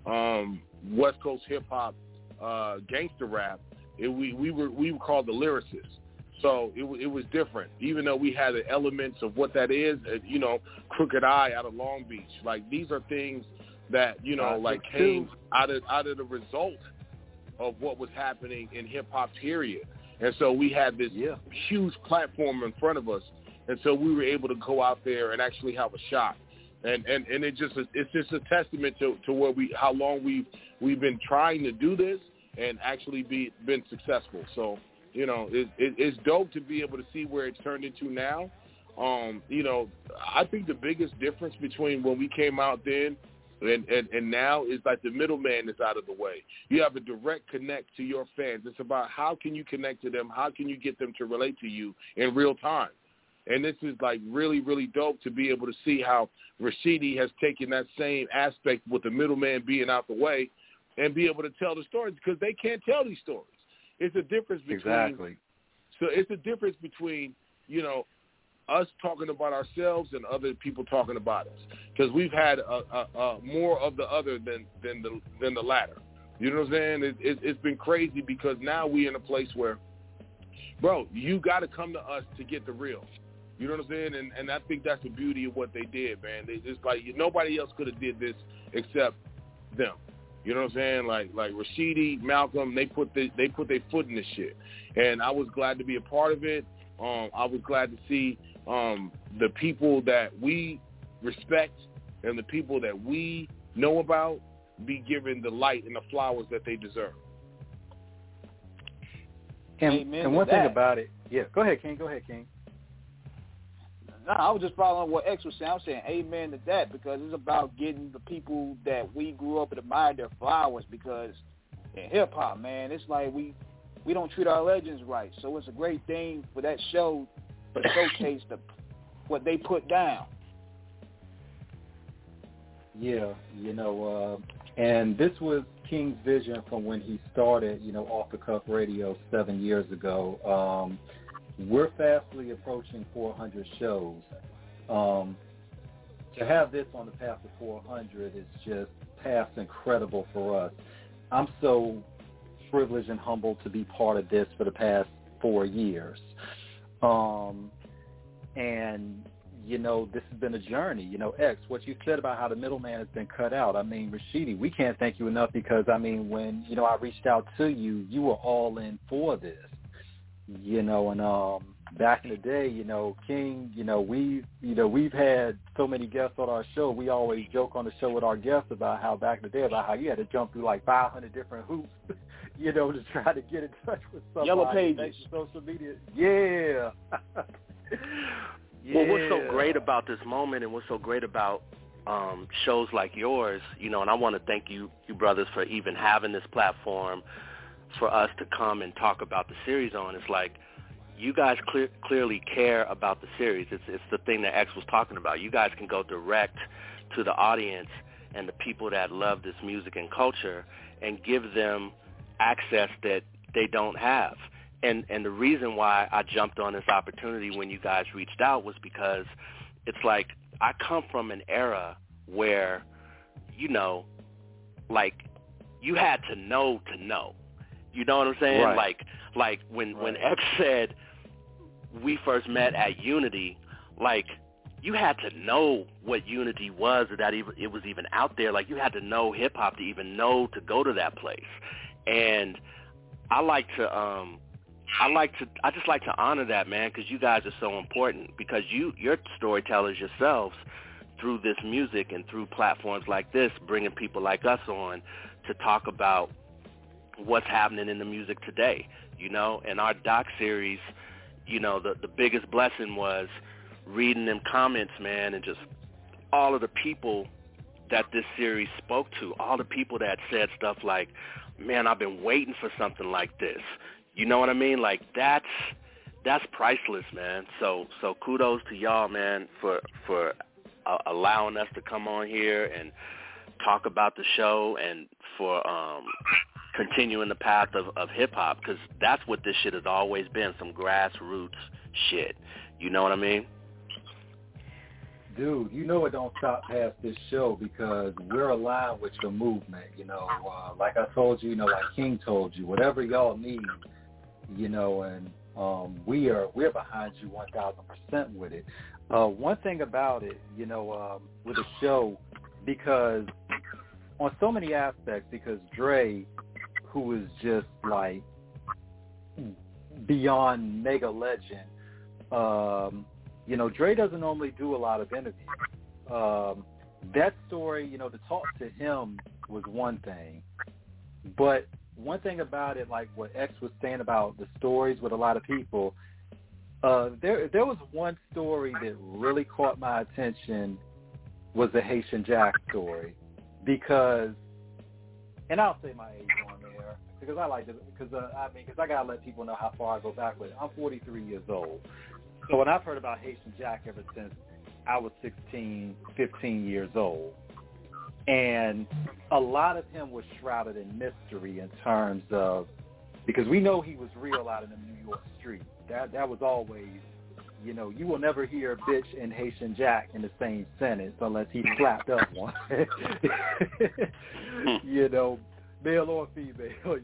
West Coast hip hop gangster rap. We were called the lyricists. So it was different, even though we had the elements of what that is. You know, Crooked Eye out of Long Beach. Like, these are things that, you know, like came out of the result of what was happening in hip hop, period. And so we had this huge platform in front of us, and so we were able to go out there and actually have a shot. And it's just a testament to how long we've been trying to do this and actually been successful. So, you know, it's dope to be able to see where it's turned into now. You know, I think the biggest difference between when we came out then and now is like the middleman is out of the way. You have a direct connect to your fans. It's about how can you connect to them, how can you get them to relate to you in real time. And this is like really, really dope to be able to see how Rashidi has taken that same aspect with the middleman being out the way and be able to tell the stories, because they can't tell these stories. It's a difference between So it's a difference between, you know, us talking about ourselves and other people talking about us, because we've had more of the other than the latter. You know what I'm saying? It's been crazy, because now we're in a place where, bro, you got to come to us to get the real. You know what I'm saying? And I think that's the beauty of what they did, man. It's like nobody else could have did this except them. You know what I'm saying? Like Rashidi, Malcolm, they put their foot in this shit, and I was glad to be a part of it. I was glad to see the people that we respect and the people that we know about be given the light and the flowers that they deserve. And one thing about it, go ahead, King. I was just following what X was saying. I'm saying amen to that, because it's about getting the people that we grew up and admired their flowers, because in hip-hop, man, it's like we don't treat our legends right. So it's a great thing for that show to showcase what they put down. Yeah, and this was King's vision from when he started, Off the Cuff Radio 7 years ago. We're fastly approaching 400 shows. To have this on the path to 400 is just past incredible for us. I'm so privileged and humbled to be part of this for the past 4 years. And this has been a journey. X, what you said about how the middleman has been cut out. I mean, Rashidi, we can't thank you enough, because, when, I reached out to you, you were all in for this. And back in the day, King, we've had so many guests on our show. We always joke on the show with our guests about how back in the day, about how you had to jump through like 500 different hoops, to try to get in touch with somebody. Yellow Pages. Social media. Yeah. Well, what's so great about this moment, and what's so great about shows like yours, and I want to thank you brothers for even having this platform for us to come and talk about the series on. It's like you guys clearly care about the series. It's the thing that X was talking about. You guys can go direct to the audience and the people that love this music and culture and give them access that they don't have. And the reason why I jumped on this opportunity when you guys reached out was because it's like I come from an era where, like you had to know. You know what I'm saying? Right. Like when X said we first met at Unity, like you had to know what Unity was, or that it was even out there. Like you had to know hip hop to even know to go to that place. And I just like to honor that, man, because you guys are so important, because you're storytellers yourselves through this music and through platforms like this, bringing people like us on to talk about what's happening in the music today, and our doc series, the biggest blessing was reading them comments, man, and just all of the people that this series spoke to, all the people that said stuff like, man, I've been waiting for something like this. You know what I mean? Like that's priceless, man. So kudos to y'all, man, for allowing us to come on here and talk about the show, and for continuing the path of hip-hop, because that's what this shit has always been, some grassroots shit. You know what I mean? Dude, it don't stop past this show, because we're aligned with your movement, like I told you, like King told you, whatever y'all need, and we're behind you 1,000% with it. One thing about it, with the show, because on so many aspects, because Dre, who is just like beyond mega legend, Dre doesn't normally do a lot of interviews. That story, to talk to him was one thing, but one thing about it, like what X was saying about the stories with a lot of people, there was one story that really caught my attention, was the Haitian Jack story, because, and I'll say my age on there, because I like to, because I gotta let people know how far I go back with it. I'm 43 years old, so when I've heard about Haitian Jack ever since I was 16, 15 years old. And a lot of him was shrouded in mystery in terms of, because we know he was real out in the New York streets. That was always, you will never hear bitch and Haitian Jack in the same sentence unless he slapped up one. Male or female,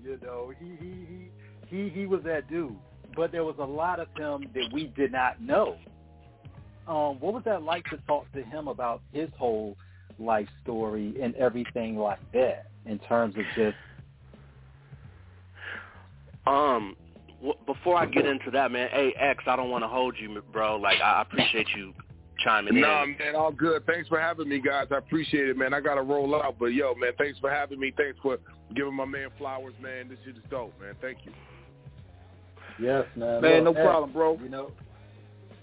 he was that dude. But there was a lot of him that we did not know. What was that like to talk to him about his whole life story and everything like that, in terms of just before I get into that, man, hey X, I don't want to hold you, bro. Like I appreciate you chiming in. Nah, man, all good. Thanks for having me, guys. I appreciate it, man. I gotta roll out, but yo, man, thanks for having me. Thanks for giving my man flowers, man. This shit is dope, man. Thank you. Yes, man. Man, no problem, bro.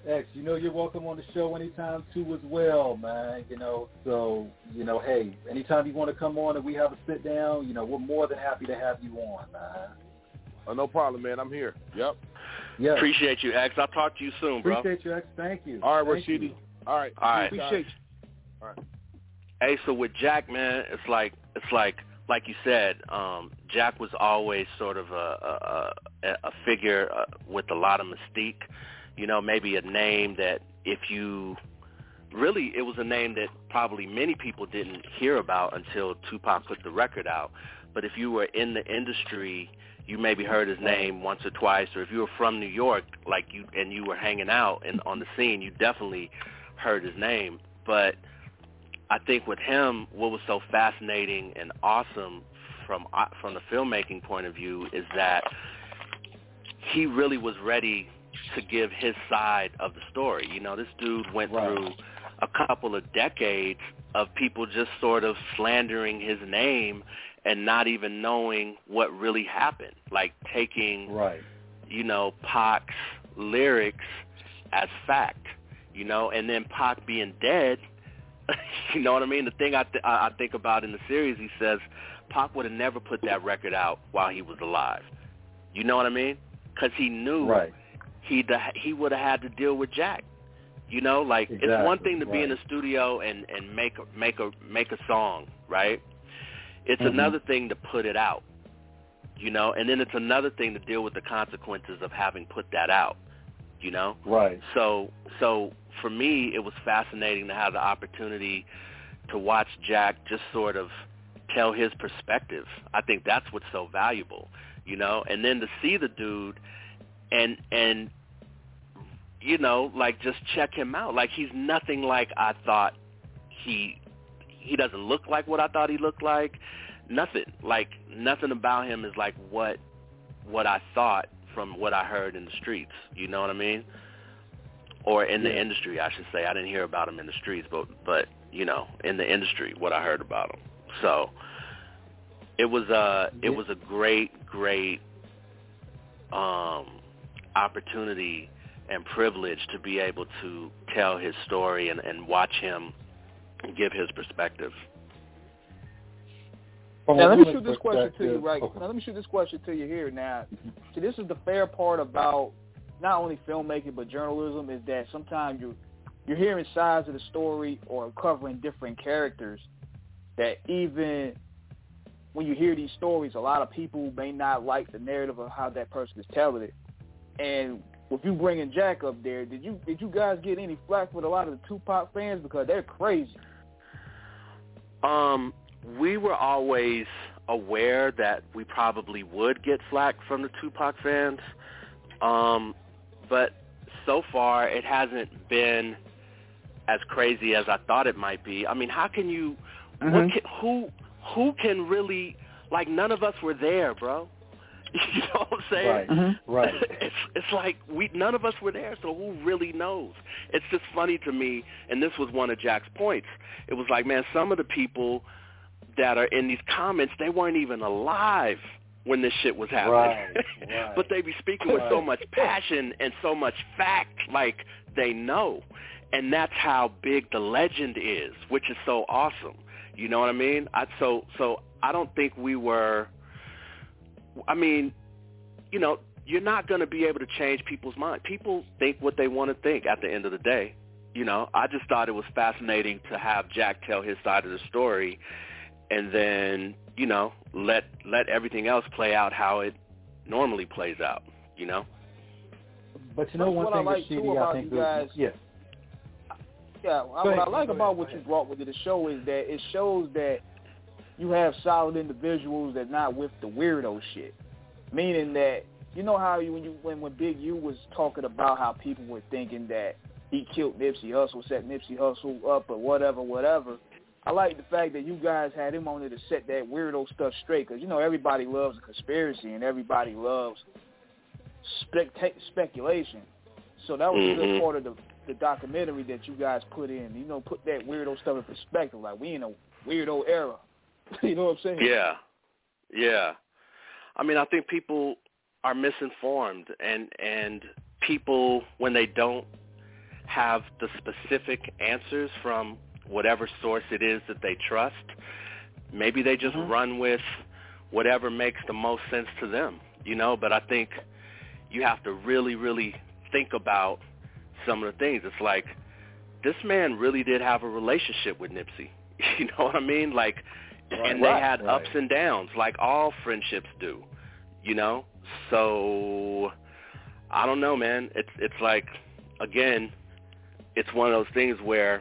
X, you're welcome on the show anytime too as well, man. So hey, anytime you want to come on and we have a sit down, we're more than happy to have you on, man. Oh, no problem, man. I'm here. Yep. Yeah. Appreciate you, X. I'll talk to you soon, bro. Appreciate you, X. Thank you. All right, Rashidi. All right. Appreciate you. All right. Hey, so with Jack, man, it's like you said, Jack was always sort of a figure with a lot of mystique. Maybe a name that it was a name that probably many people didn't hear about until Tupac put the record out. But if you were in the industry, you maybe heard his name once or twice, or if you were from New York, and you were hanging out and on the scene, you definitely heard his name. But I think with him, what was so fascinating and awesome from the filmmaking point of view is that he really was ready to give his side of the story. This dude went through a couple of decades of people just sort of slandering his name and not even knowing what really happened, like taking, Pac's lyrics as fact, and then Pac being dead. You know what I mean? The thing I think about in the series, he says Pac would have never put that record out while he was alive. You know what I mean? Because he knew he would have had to deal with Jack. Exactly. It's one thing to be in the studio and make a song, right? It's another thing to put it out, and then it's another thing to deal with the consequences of having put that out, Right. So for me, it was fascinating to have the opportunity to watch Jack just sort of tell his perspective. I think that's what's so valuable, and then to see the dude and just check him out. Like, he's nothing like I thought he doesn't look like what I thought he looked like. Nothing. Like, nothing about him is like what I thought from what I heard in the streets. You know what I mean? Or in the industry, I should say. I didn't hear about him in the streets, but in the industry, what I heard about him. So it was a great opportunity and privilege to be able to tell his story and watch him give his perspective. Now, let me shoot this question to you Now, let me shoot this question to you here now. So this is the fair part about not only filmmaking but journalism, is that sometimes you're hearing sides of the story or covering different characters that even when you hear these stories, a lot of people may not like the narrative of how that person is telling it. And with you bringing Jack up there, did you guys get any flack with a lot of the Tupac fans, because they're crazy? We were always aware that we probably would get flack from the Tupac fans, but so far it hasn't been as crazy as I thought it might be. I mean, how can you? Who can really? Like, none of us were there, bro. You know what I'm saying? Right. It's like none of us were there, so who really knows? It's just funny to me, and this was one of Jack's points. It was like, man, some of the people that are in these comments, they weren't even alive when this shit was happening. Right. But they be speaking with so much passion and so much fact, like they know. And that's how big the legend is, which is so awesome. You know what I mean? So I don't think we were... I mean, you're not going to be able to change people's mind. People think what they want to think at the end of the day. I just thought it was fascinating to have Jack tell his side of the story and then, let everything else play out how it normally plays out, But one thing, Rashidi, I think, what I like about what you brought with the show is that it shows that you have solid individuals that not with the weirdo shit. Meaning that, how when Big U was talking about how people were thinking that he killed Nipsey Hussle, set Nipsey Hussle up or whatever. I like the fact that you guys had him on there to set that weirdo stuff straight, because, everybody loves a conspiracy and everybody loves speculation. So that was a good part of the documentary that you guys put in, put that weirdo stuff in perspective. Like, we in a weirdo era. You know what I'm saying? Yeah. I mean, I think people are misinformed, and people, when they don't have the specific answers from whatever source it is that they trust. Maybe they just run with whatever makes the most sense to them, you know. But I think you have to really, really think about some of the things. It's like, this man really did have a relationship with Nipsey. You know what I mean? Like, and they had ups and downs, like all friendships do, you know? So, I don't know, man. It's like, again, it's one of those things where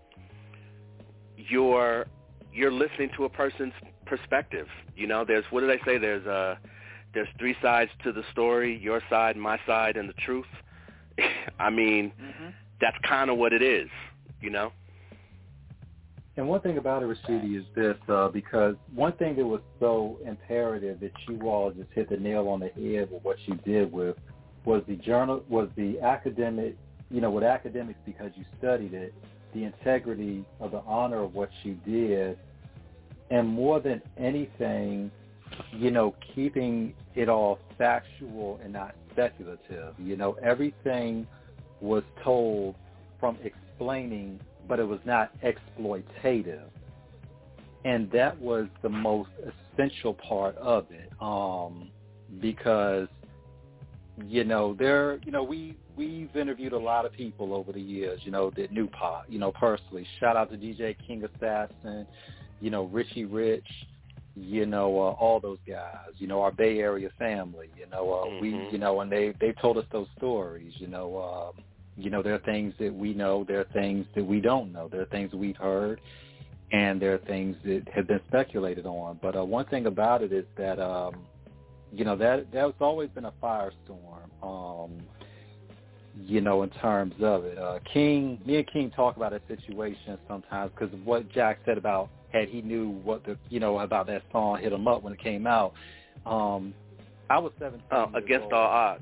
you're listening to a person's perspective. You know, there's, what do they say? There's three sides to the story: your side, my side, and the truth. I mean, that's kind of what it is, you know? And one thing about it, Rashidi, is this, because one thing that was so imperative that you all just hit the nail on the head with what you did with was the academic, you know, with academics, because you studied it, the integrity of the honor of what you did, and more than anything, you know, keeping it all factual and not speculative. You know, everything was told from explaining, but it was not exploitative. And that was the most essential part of it, because, you know, we've interviewed a lot of people over the years, you know, that knew Pac, you know, personally. Shout out to DJ King Assassin, you know, Richie Rich, you know, all those guys, you know, our Bay Area family, you know, we, you know, and they told us those stories, you know, there are things that we know, there are things that we don't know, there are things that we've heard, and there are things that have been speculated on. But one thing about it is that, you know, that's always been a firestorm, you know, in terms of it. Me and King talk about that situation sometimes because of what Jack said about, had he knew what about that song Hit 'Em Up when it came out. I was 17 Against all odds,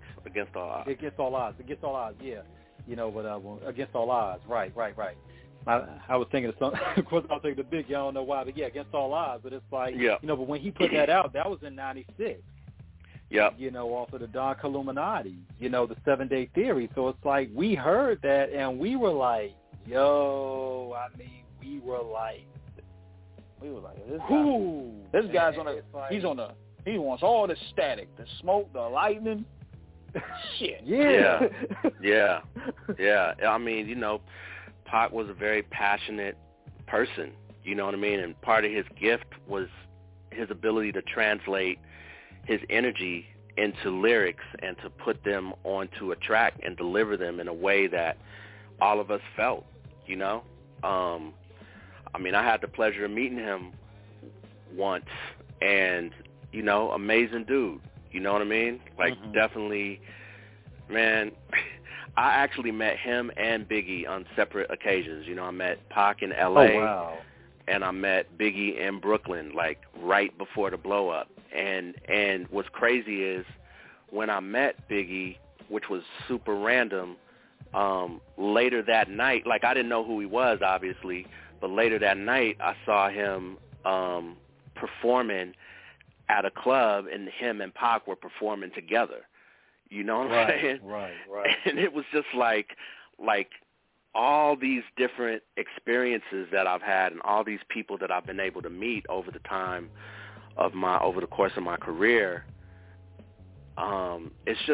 yeah. You know, but Against All Odds, right. I was thinking of something, of course I was thinking of Biggie, I don't know why, but yeah, Against All Odds, but it's like, you know, but when he put that out, that was in 96. Yep. You know, off of the Don Illuminati, you know, the 7 Day Theory. So it's like, we heard that and we were like, this guy's he wants all the static, the smoke, the lightning. Shit. Yeah. I mean, you know, Pac was a very passionate person, you know what I mean? And part of his gift was his ability to translate his energy into lyrics and to put them onto a track and deliver them in a way that all of us felt, you know? I mean, I had the pleasure of meeting him once, and, you know, amazing dude, you know what I mean? Like, definitely, man, I actually met him and Biggie on separate occasions. You know, I met Pac in L.A., and I met Biggie in Brooklyn, like, right before the blow-up. And what's crazy is when I met Biggie, which was super random, later that night, like, I didn't know who he was, obviously, but later that night I saw him performing at a club, and him and Pac were performing together. You know what I'm saying? Right. And it was just like all these different experiences that I've had and all these people that I've been able to meet over the course of my career. It's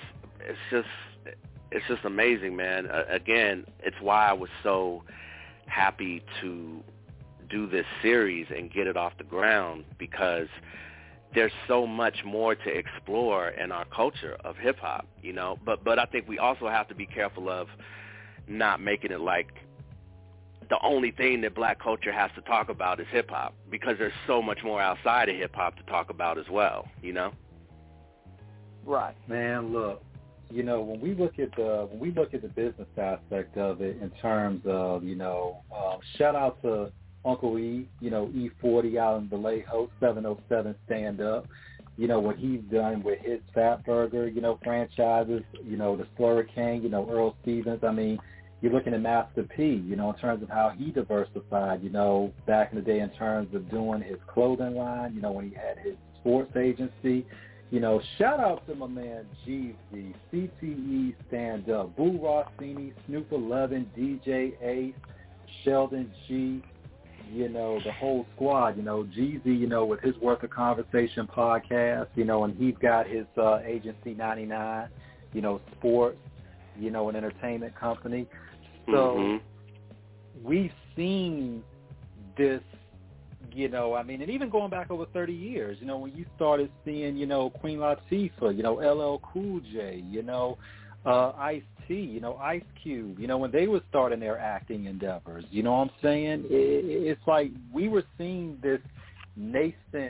just amazing, man. Again, it's why I was so happy to do this series and get it off the ground, because there's so much more to explore in our culture of hip-hop, you know. But I think we also have to be careful of not making it like the only thing that black culture has to talk about is hip-hop, because there's so much more outside of hip-hop to talk about as well, you know? Right. Man, look, you know, when we look at the business aspect of it in terms of, you know, shout out to Uncle E, you know, E40 out in Vallejo, 707 Stand Up. You know, what he's done with his Fat Burger, you know, franchises, you know, the Slurricane, you know, Earl Stevens. I mean, you're looking at Master P, you know, in terms of how he diversified, you know, back in the day in terms of doing his clothing line, you know, when he had his sports agency. Shout out to my man Jeezy, CTE Stand Up, Boo Rossini, Snoop 11, DJ Ace, Sheldon G, the whole squad, Jeezy, with his Worth of Conversation podcast, and he's got his Agency 99, sports, an entertainment company. So we've seen this, and even going back over 30 years, when you started seeing, Queen Latifah, LL Cool J, Ice-T, Ice Cube, when they were starting their acting endeavors, you know what I'm saying? It's like we were seeing this nascent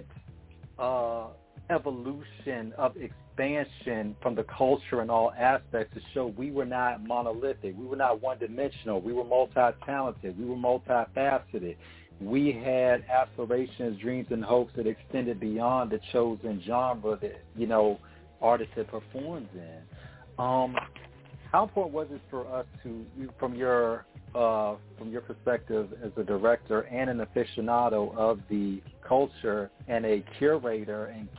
evolution of expansion from the culture and all aspects to show we were not monolithic. We were not one-dimensional. We were multi-talented. We were multifaceted. We had aspirations, dreams, and hopes that extended beyond the chosen genre that, artists had performed in. How important was it for us to, from your perspective as a director and an aficionado of the culture and a curator and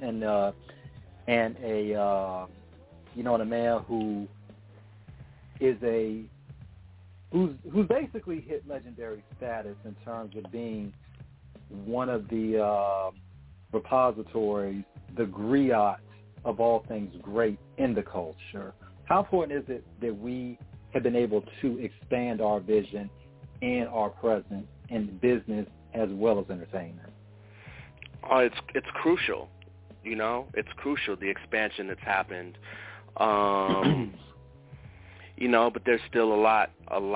a man who is who's basically hit legendary status in terms of being one of the repositories, the griot of all things great in the culture. How important is it that we have been able to expand our vision and our presence in business as well as entertainment? It's crucial. It's crucial, the expansion that's happened. But there's still a lot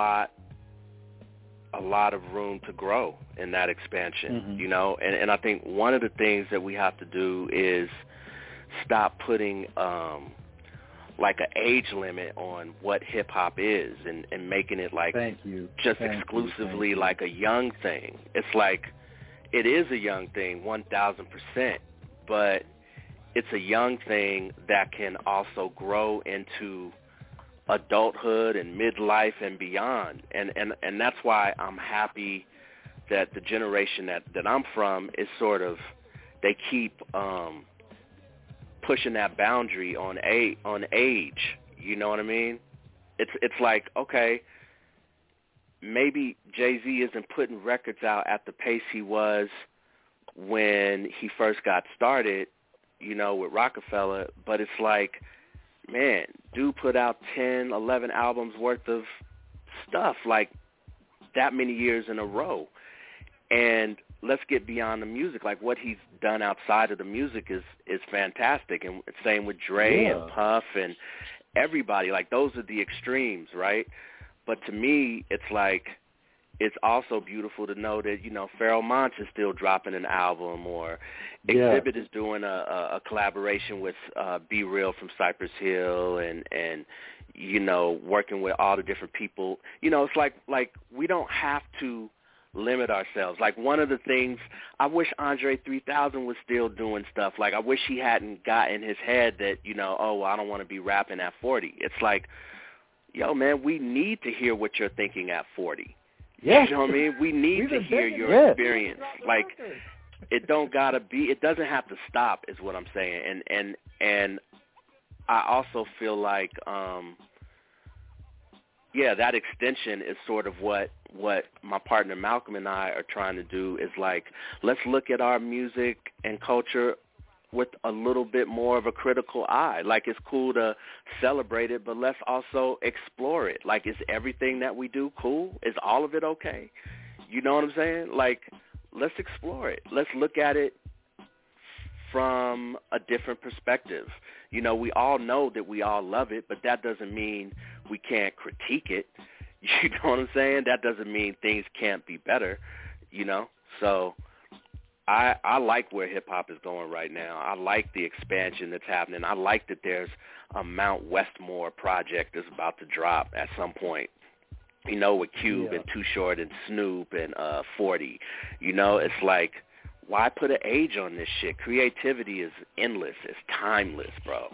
of room to grow in that expansion, and I think one of the things that we have to do is stop putting like an age limit on what hip hop is and making it like exclusively like a young thing. It's like it is a young thing 1,000%, but it's a young thing that can also grow into adulthood and midlife and beyond. And that's why I'm happy that the generation that I'm from is sort of, they keep pushing that boundary on age. You know what I mean? It's like, okay, maybe Jay-Z isn't putting records out at the pace he was when he first got started, with Rockefeller, but it's like, man, dude put out 10, 11 albums worth of stuff, like that many years in a row. And let's get beyond the music. Like what he's done outside of the music is fantastic. And same with Dre and Puff and everybody. Like those are the extremes, right? But to me, it's like, it's also beautiful to know that, Pharoah Monch is still dropping an album, or Exhibit is doing a collaboration with Be Real from Cypress Hill and working with all the different people. It's like we don't have to limit ourselves. Like one of the things, I wish Andre 3000 was still doing stuff. Like I wish he hadn't got in his head that, I don't want to be rapping at 40. It's like, yo, man, we need to hear what you're thinking at 40. Yes. You know what I mean? We need to hear your experience. Like, it doesn't have to stop is what I'm saying. And I also feel like, that extension is sort of what my partner Malcolm and I are trying to do, is like, let's look at our music and culture with a little bit more of a critical eye. Like, it's cool to celebrate it, but let's also explore it. Like, is everything that we do cool? Is all of it okay? You know what I'm saying? Like, let's explore it. Let's look at it from a different perspective. We all know that we all love it, but that doesn't mean we can't critique it. You know what I'm saying? That doesn't mean things can't be better, So I like where hip-hop is going right now. I like the expansion that's happening. I like that there's a Mount Westmore project that's about to drop at some point, with Cube and Too Short and Snoop and 40. It's like, why put an age on this shit? Creativity is endless. It's timeless, bro,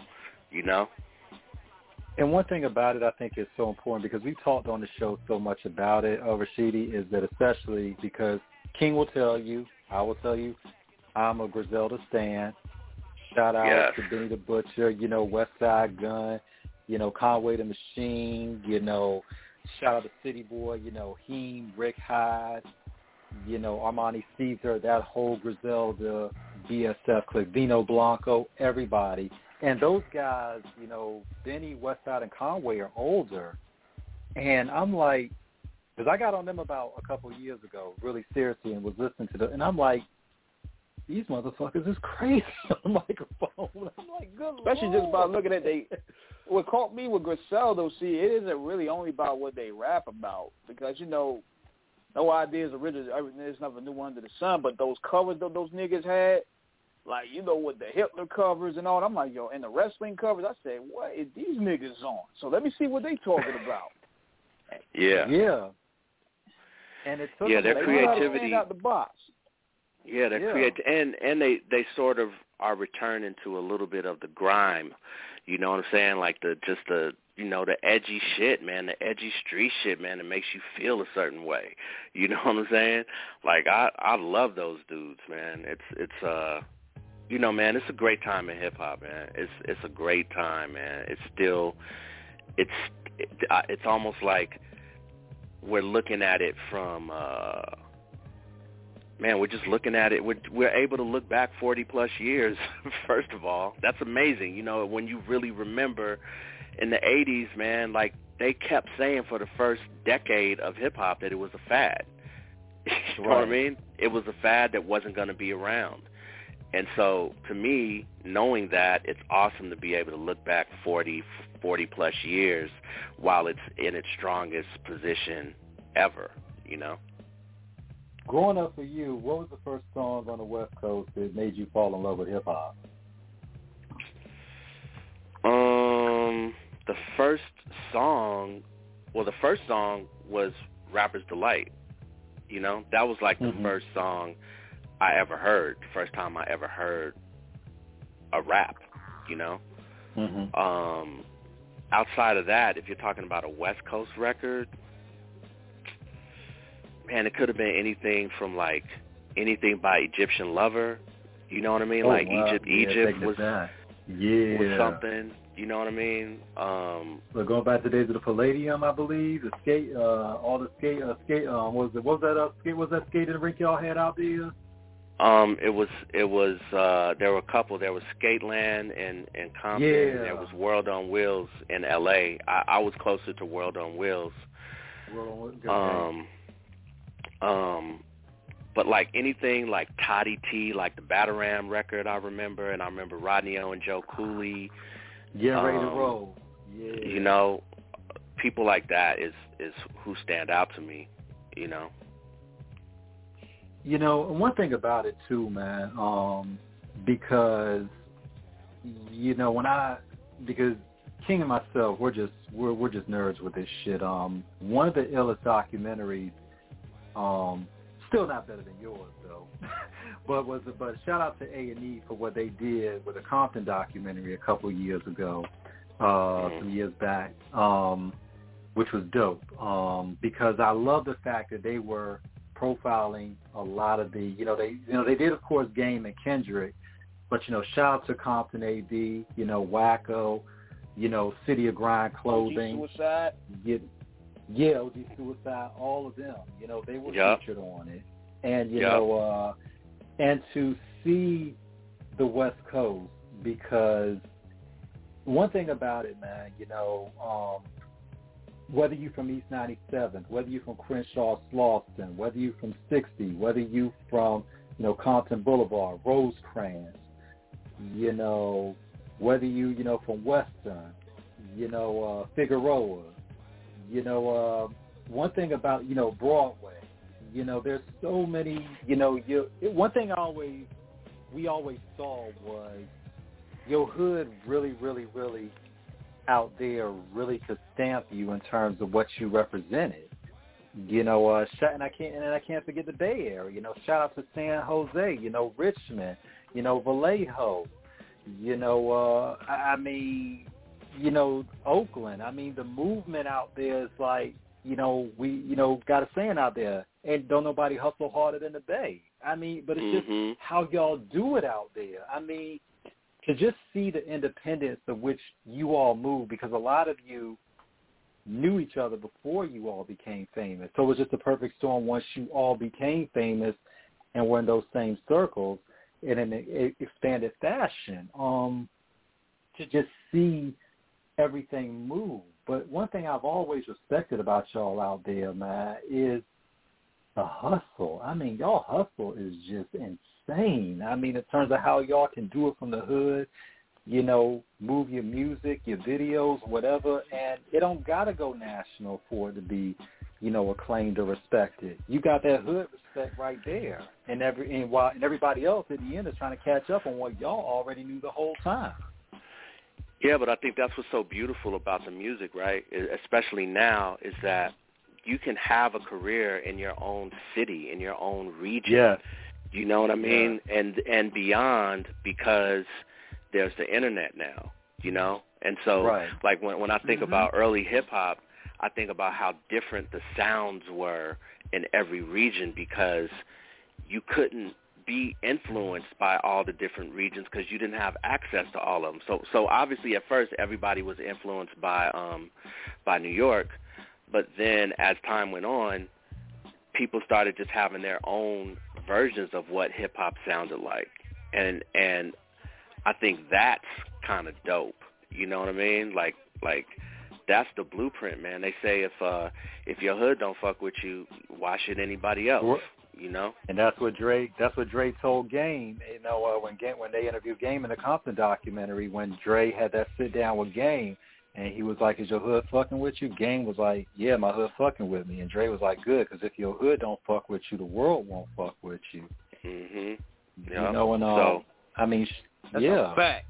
And one thing about it I think is so important, because we talked on the show so much about it, Rashidi, is that especially because King will tell you, I will tell you, I'm a Griselda stan. Shout out to Benny the Butcher, West Side Gun, Conway the Machine, shout out to City Boy, Heem, Rick Hyde, Armani Caesar, that whole Griselda, BSF clique, Vino Blanco, everybody. And those guys, Benny, Westside, and Conway are older. And I'm like, because I got on them about a couple of years ago, really seriously, and was listening to them. And I'm like, these motherfuckers is crazy on the microphone. I'm like, good Especially Lord. just by looking at what caught me with Griselda, see, it isn't really only about what they rap about. Because, no idea is original. There's nothing new under the sun. But those covers that those niggas had, like, with the Hitler covers and all, I'm like, yo, and the wrestling covers, I said, what is these niggas on? So let me see what they talking about. Yeah. Yeah. And it took their creativity out the box. Yeah, they're creative, and they sort of are returning to a little bit of the grime. You know what I'm saying? Like the edgy shit, man, the edgy street shit, man, that makes you feel a certain way. You know what I'm saying? Like I love those dudes, man. It's man, it's a great time in hip hop, man. It's a great time, man. It's still it's almost like we're looking at it from we're just looking at it. We're able to look back 40 plus years. First of all, that's amazing. When you really remember in the 80s, man, like they kept saying for the first decade of hip hop that it was a fad. You know what I mean? It was a fad that wasn't going to be around. And so to me, knowing that, it's awesome to be able to look back 40 plus years while it's in its strongest position ever, Growing up for you, what was the first song on the West Coast that made you fall in love with hip-hop? The first song was Rapper's Delight. That was like the first song I ever heard, the first time I ever heard a rap, Outside of that, if you're talking about a West Coast record, man, it could have been anything from like anything by Egyptian Lover, you know what I mean? Wow. Egypt was something, you know what I mean? We're going back to the days of the Palladium, I believe. The skate, all the skate. Was that skating rink y'all had out there? It was. There were a couple. There was Skateland in Compton. Yeah. There was World on Wheels in L.A. I was closer to World on Wheels. But like anything like Toddy T, like the Bataram record, I remember, and I remember Rodney O and Joe Cooley. Yeah, Ready to Roll. Yeah. People like that is who stand out to me. One thing about it too, man, because because King and myself, we're just nerds with this shit. One of the illest documentaries, still not better than yours though, but shout out to A&E for what they did with the Compton documentary a couple of years ago, some years back, which was dope. Because I love the fact that they were profiling a lot of the, they did of course Game and Kendrick, but shout out to Compton AD, Wacko, City of Grind Clothing, OG Suicide, OG Suicide, all of them, they were featured on it, and and to see the West Coast, because one thing about it, man, whether you from East 97th, whether you from Crenshaw Slauson, whether you from 60, whether you from, Compton Boulevard, Rosecrans, whether you, from Western, Figueroa, one thing about, Broadway, there's so many, one thing we always saw was your hood really, really, really out there really to stamp you in terms of what you represented. And I can't forget the Bay Area. Shout out to San Jose. Richmond. Vallejo. Oakland. I mean, the movement out there is like, we got a saying out there, and don't nobody hustle harder than the Bay. I mean, but it's just how y'all do it out there. I mean, to just see the independence of which you all move, because a lot of you knew each other before you all became famous. So it was just a perfect storm once you all became famous and were in those same circles in an expanded fashion, to just see everything move. But one thing I've always respected about y'all out there, man, is the hustle. I mean, y'all hustle is just insane. I mean, in terms of how y'all can do it from the hood, you know, move your music, your videos, whatever, and it don't got to go national for it to be, you know, acclaimed or respected. You got that hood respect right there, and everybody else at the end is trying to catch up on what y'all already knew the whole time. Yeah, but I think that's what's so beautiful about the music, right, especially now, is that you can have a career in your own city, in your own region. Yeah. You know what I mean? Yeah. And beyond, because there's the internet now, you know? And so, like, when I think about early hip-hop, I think about how different the sounds were in every region, because you couldn't be influenced by all the different regions because you didn't have access to all of them. So obviously at first everybody was influenced by New York, but then as time went on, people started just having their own versions of what hip-hop sounded like. And I think that's kind of dope. You know what I mean? Like that's the blueprint, man. They say if your hood don't fuck with you, why should anybody else? You know? And that's what Dre told Game. You know, when they interviewed Game in the Compton documentary, when Dre had that sit down with Game, and he was like, "Is your hood fucking with you?" Game was like, "Yeah, my hood fucking with me." And Dre was like, "Good, because if your hood don't fuck with you, the world won't fuck with you." Mhm. Yeah. You know, and so I mean, that's yeah. a fact.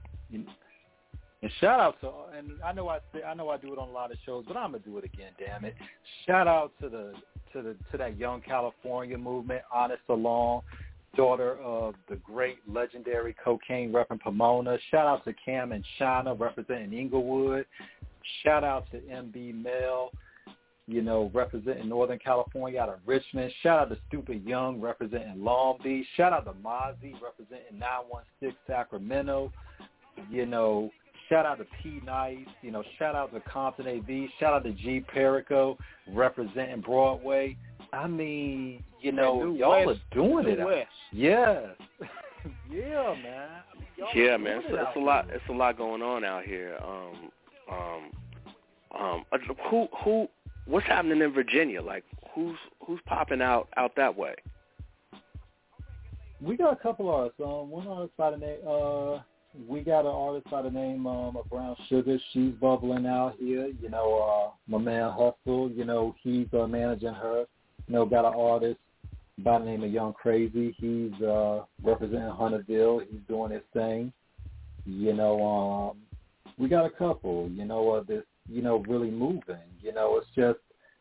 And shout out to, and I know I do it on a lot of shows, but I'm gonna do it again. Damn it! Shout out to that young California movement, Honest Along, daughter of the great legendary cocaine repping Pomona. Shout out to Cam and Shauna representing Inglewood. Shout out to MB Mel, you know, representing Northern California out of Richmond. Shout out to Stupid Young representing Long Beach. Shout out to Mozzie representing 916 Sacramento. You know, shout out to P Nice. You know, shout out to Compton AV. Shout out to G Perico representing Broadway. I mean, you know, y'all are doing it. Yes. Yeah, man. Yeah, man. It's a lot. It's a lot going on out here. What's happening in Virginia? Like, who's popping out that way? We got a couple artists. One artist by the name. We got an artist by the name of Brown Sugar. She's bubbling out here. You know, my man Hustle. You know, he's managing her. You know, got an artist by the name of Young Crazy. He's representing Hunterville. He's doing his thing. You know, we got a couple. You know, this. You know, really moving. You know, it's just,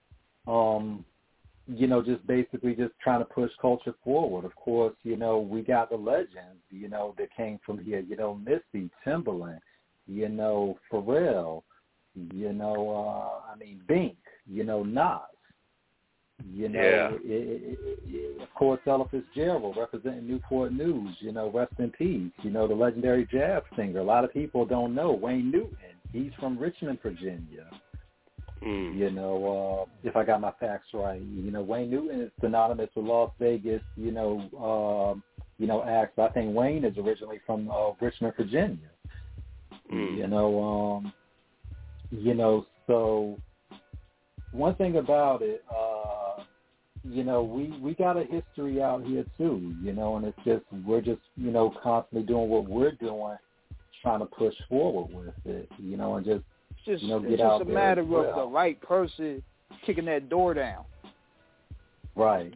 you know, just basically just trying to push culture forward. Of course, you know, we got the legends, you know, that came from here. You know, Missy, Timbaland, you know, Pharrell, you know, Bink, you know, Nas. You know, of course, Ella Fitzgerald representing Newport News, you know, rest in peace. You know, the legendary jazz singer. A lot of people don't know Wayne Newton. He's from Richmond, Virginia. You know, if I got my facts right, you know, Wayne Newton is synonymous with Las Vegas, you know, acts. I think Wayne is originally from Richmond, Virginia. You know, so one thing about it, you know, we got a history out here too, you know, and it's just, we're just, you know, constantly doing what we're doing, trying to push forward with it, you know, and just, you know, get it's out just a there matter as of well. the right person kicking that door down. Right.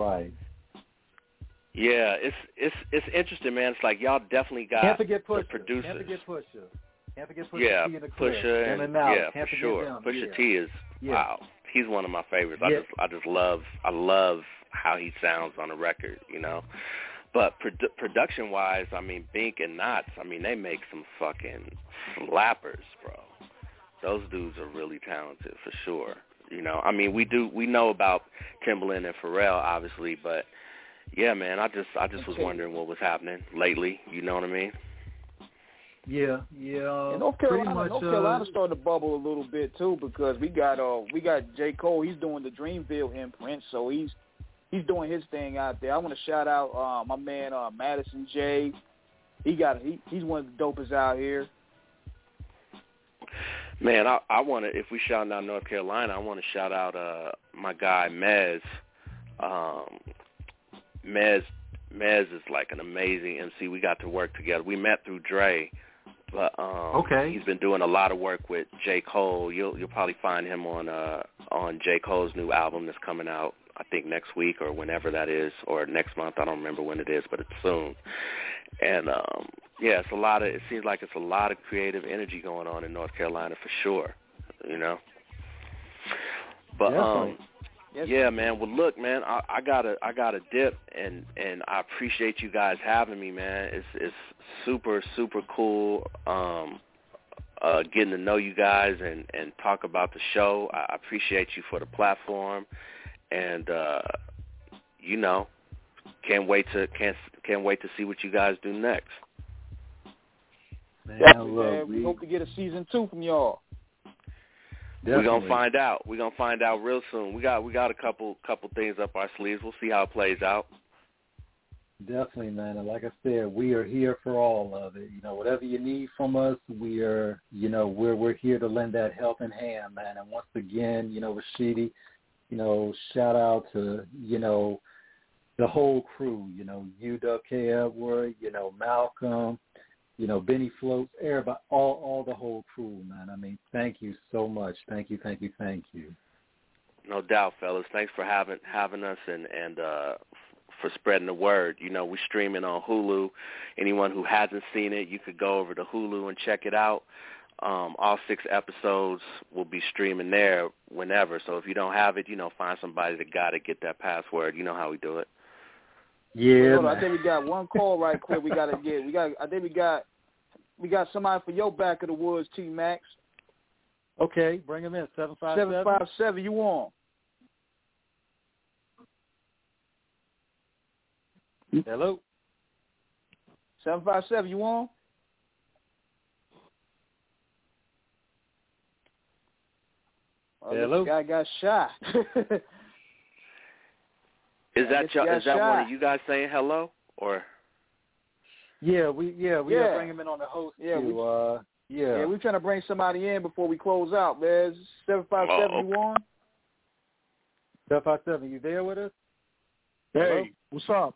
Yeah, it's interesting, man. It's like y'all definitely got Can't forget the Pusha. producers. Can't forget Pusha. Yeah, T in the Pusha, and Can't for sure. them. Pusha T is wow. He's one of my favorites. Yeah. I love how he sounds on a record, you know. But production wise, I mean, Bink and Knots, I mean, they make some fucking slappers, bro. Those dudes are really talented for sure. You know, I mean, we know about Timbaland and Pharrell, obviously, but yeah, man, I just was wondering what was happening lately. You know what I mean? Yeah. And North Carolina started to bubble a little bit too, because we got J. Cole. He's doing the Dreamville imprint, so he's doing his thing out there. I want to shout out my man Madison J. He's one of the dopest out here. Man, I want to, if we shout out North Carolina, I want to shout out my guy Mez. Mez is like an amazing MC. We got to work together. We met through Dre, but he's been doing a lot of work with J. Cole. You'll probably find him on J. Cole's new album that's coming out, I think next week or whenever that is, or next month. I don't remember when it is, but it's soon. And it seems like it's a lot of creative energy going on in North Carolina for sure, you know. But yeah, man. Well, look, man, I gotta dip, and I appreciate you guys having me, man. It's super cool getting to know you guys and talk about the show. I appreciate you for the platform, and you know, can't wait to see what you guys do next. Man, we hope to get a season 2 from y'all. Definitely. We're gonna find out real soon. We got a couple things up our sleeves. We'll see how it plays out. Definitely, man. And like I said, we are here for all of it. You know, whatever you need from us, we're here to lend that helping hand, man. And once again, you know, Rashidi, you know, shout out to, you know, the whole crew, you know, UWK Edward, you know, Malcolm, you know, Benny Floats, everybody, all the whole crew, man. I mean, thank you so much. Thank you. No doubt, fellas. Thanks for having us and for spreading the word. You know, we're streaming on Hulu. Anyone who hasn't seen it, you could go over to Hulu and check it out. All 6 episodes will be streaming there whenever. So if you don't have it, you know, find somebody that got it, get that password. You know how we do it. Yeah, I think we got one call right quick. I think we got somebody for your back of the woods, T Max. Okay, bring him in. 757. 757. You on? Hello. 757. You on? Hello. This guy got shot. Is that one of you guys saying hello, or? Yeah, we gotta bring him in on the host too. We're trying to bring somebody in before we close out, man. 757, you on? 757, you there with us? Hey, hello? What's up?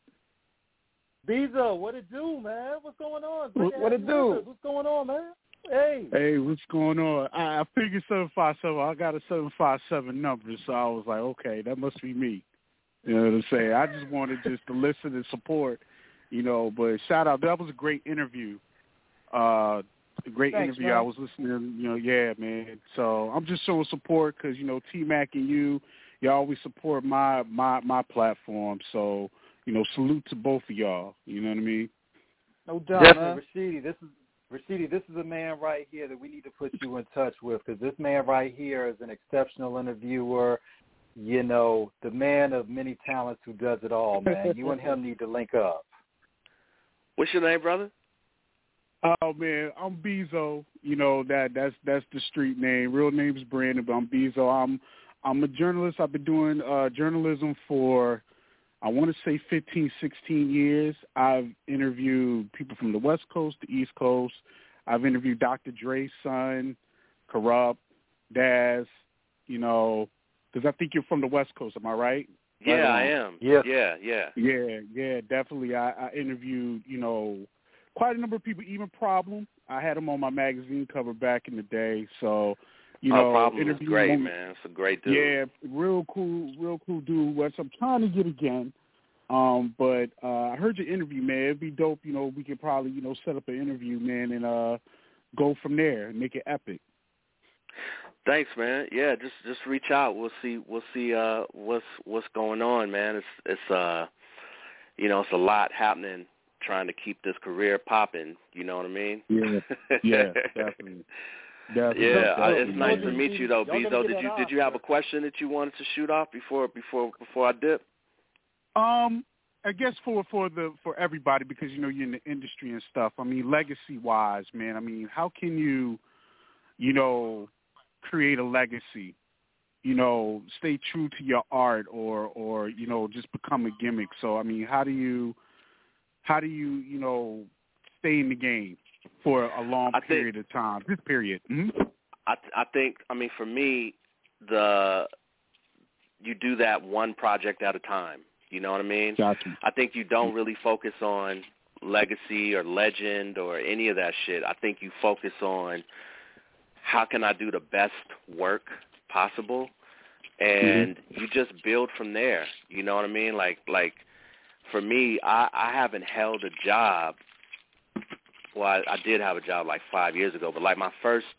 Bezo, what it do, man? What's going on? What it do? What's going on, man? Hey, what's going on? I figured 757. I got a 757 number, so I was like, okay, that must be me. You know what I'm saying? I just wanted to listen and support, you know. But shout out, that was a great interview. Thanks, interview. Man. I was listening, you know. Yeah, man. So I'm just showing support because, you know, T-Mac and you always support my platform. So, you know, salute to both of y'all. You know what I mean? No doubt, definitely, man. Rashidi, this is a man right here that we need to put you in touch with, because this man right here is an exceptional interviewer. You know, the man of many talents who does it all, man. You and him need to link up. What's your name, brother? Oh man, I'm Bezo. You know, that's the street name. Real name is Brandon, but I'm Bezo. I'm a journalist. I've been doing journalism for, I want to say 15, 16 years. I've interviewed people from the West Coast, the East Coast. I've interviewed Dr. Dre's son, Corrupt, Daz, you know, because I think you're from the West Coast. Am I right? Yeah, I am. Yeah. Yeah, definitely. I interviewed, you know, quite a number of people, even Problem. I had him on my magazine cover back in the day. So, you know, Problem is great, man. It's a great dude. Yeah, real cool dude. Which I'm trying to get again. But I heard your interview, man. It'd be dope. You know, we could probably, you know, set up an interview, man, and go from there and make it epic. Thanks, man. Yeah, just reach out. We'll see what's going on, man. It's you know, it's a lot happening trying to keep this career popping, you know what I mean? Yeah, definitely. It's nice to meet you though, Bezo. Did you have a question that you wanted to shoot off before I dip? I guess for everybody, because you're in the industry and stuff. I mean, legacy wise, man. I mean, how can you create a legacy? Stay true to your art, or just become a gimmick. So I mean, how do you stay in the game for a long period of time? This period. Mm-hmm. I think, I mean, for me, you do that one project at a time. You know what I mean? Gotcha. I think you don't really focus on legacy or legend or any of that shit. I think you focus on how can I do the best work possible, and you just build from there. You know what I mean? Like for me, I haven't held a job. Well, I did have a job like 5 years ago, but like my first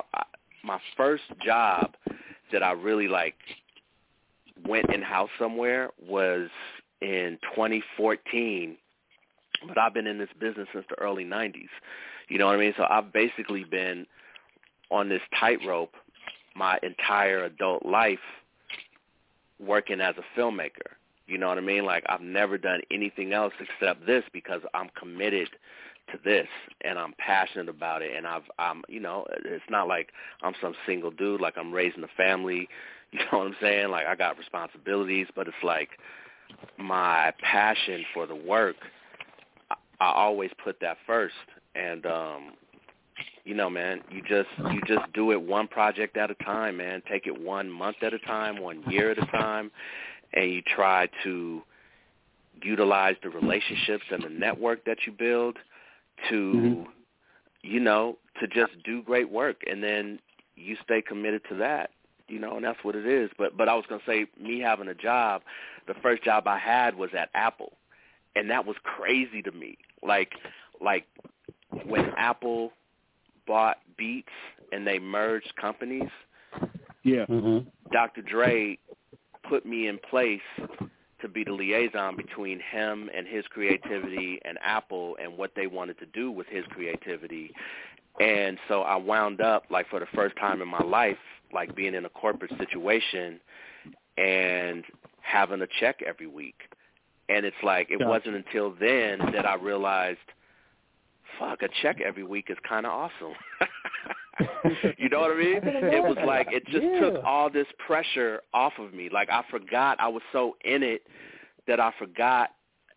job that I really like went in-house somewhere was in 2014, but I've been in this business since the early 90s. You know what I mean? So I've basically been on this tightrope my entire adult life working as a filmmaker. You know what I mean? Like, I've never done anything else except this because I'm committed to this and I'm passionate about it. And I'm it's not like I'm some single dude, like I'm raising a family. You know what I'm saying? Like, I got responsibilities, but it's like my passion for the work, I always put that first. And, man, you just do it one project at a time, man. Take it 1 month at a time, 1 year at a time, and you try to utilize the relationships and the network that you build to, to just do great work. And then you stay committed to that. And that's what it is. But I was going to say, me having a job, the first job I had was at Apple, and that was crazy to me. Like when Apple bought Beats and they merged companies, Dr. Dre put me in place to be the liaison between him and his creativity and Apple and what they wanted to do with his creativity. And so I wound up, like, for the first time in my life, like being in a corporate situation and having a check every week. And it's like, it wasn't until then that I realized, fuck, a check every week is kind of awesome. You know what I mean? It was like, it just took all this pressure off of me. Like, I forgot, I was so in it that I forgot,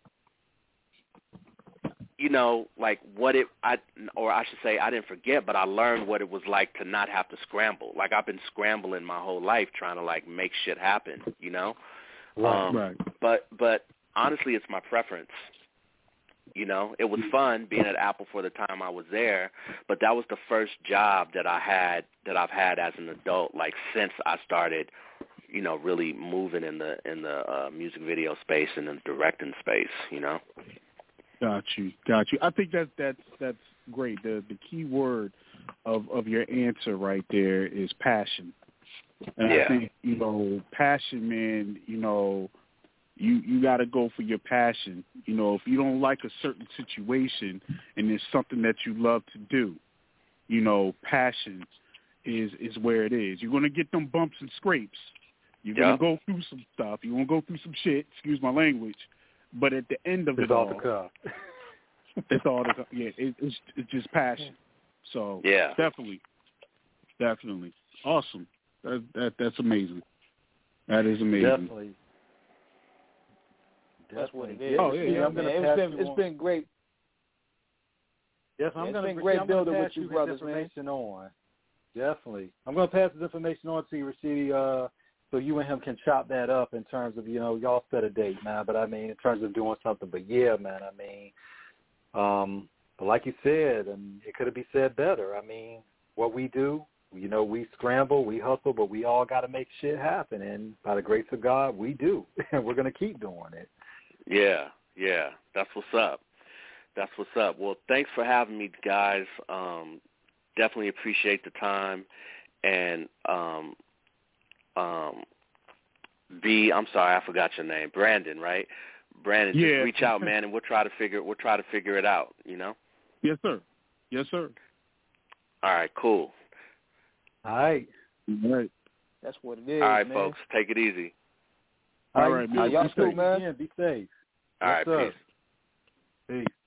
like I should say, I didn't forget, but I learned what it was like to not have to scramble. Like, I've been scrambling my whole life trying to, like, make shit happen, Right. But honestly, it's my preference. It was fun being at Apple for the time I was there, but that was the first job that I've had as an adult, like, since I started, really moving in the music video space and the directing space, Got you. I think that's great. The key word of your answer right there is passion. And I think, passion, man, you got to go for your passion. If you don't like a certain situation and it's something that you love to do, passion is where it is. You're going to get them bumps and scrapes. You're going to go through some stuff. You're going to go through some shit, excuse my language. But at the end of it all, it's all the it's just passion. So definitely, awesome. That's amazing. That is amazing. Definitely. That's what it is. Oh yeah. It's been great. Yes, it's been great building with you, brothers, man. Definitely, I'm going to pass this information on to you, Rashidi, so you and him can chop that up in terms of, y'all set a date, man. But I mean, in terms of doing something. But yeah, man, I mean, but like you said, and it could have been said better. I mean, what we do, we scramble, we hustle, but we all got to make shit happen. And by the grace of God, we do, and we're going to keep doing it. Yeah, that's what's up. Well, thanks for having me, guys. Definitely appreciate the time. And B, I'm sorry, I forgot your name. Brandon, right? Brandon, just reach out, man, and we'll try to figure it out, Yes, sir. All right, cool. All right. That's what it is. All right, man. Folks, take it easy. All right, man. Y'all too, man. Again, be safe. All right, peace. Peace.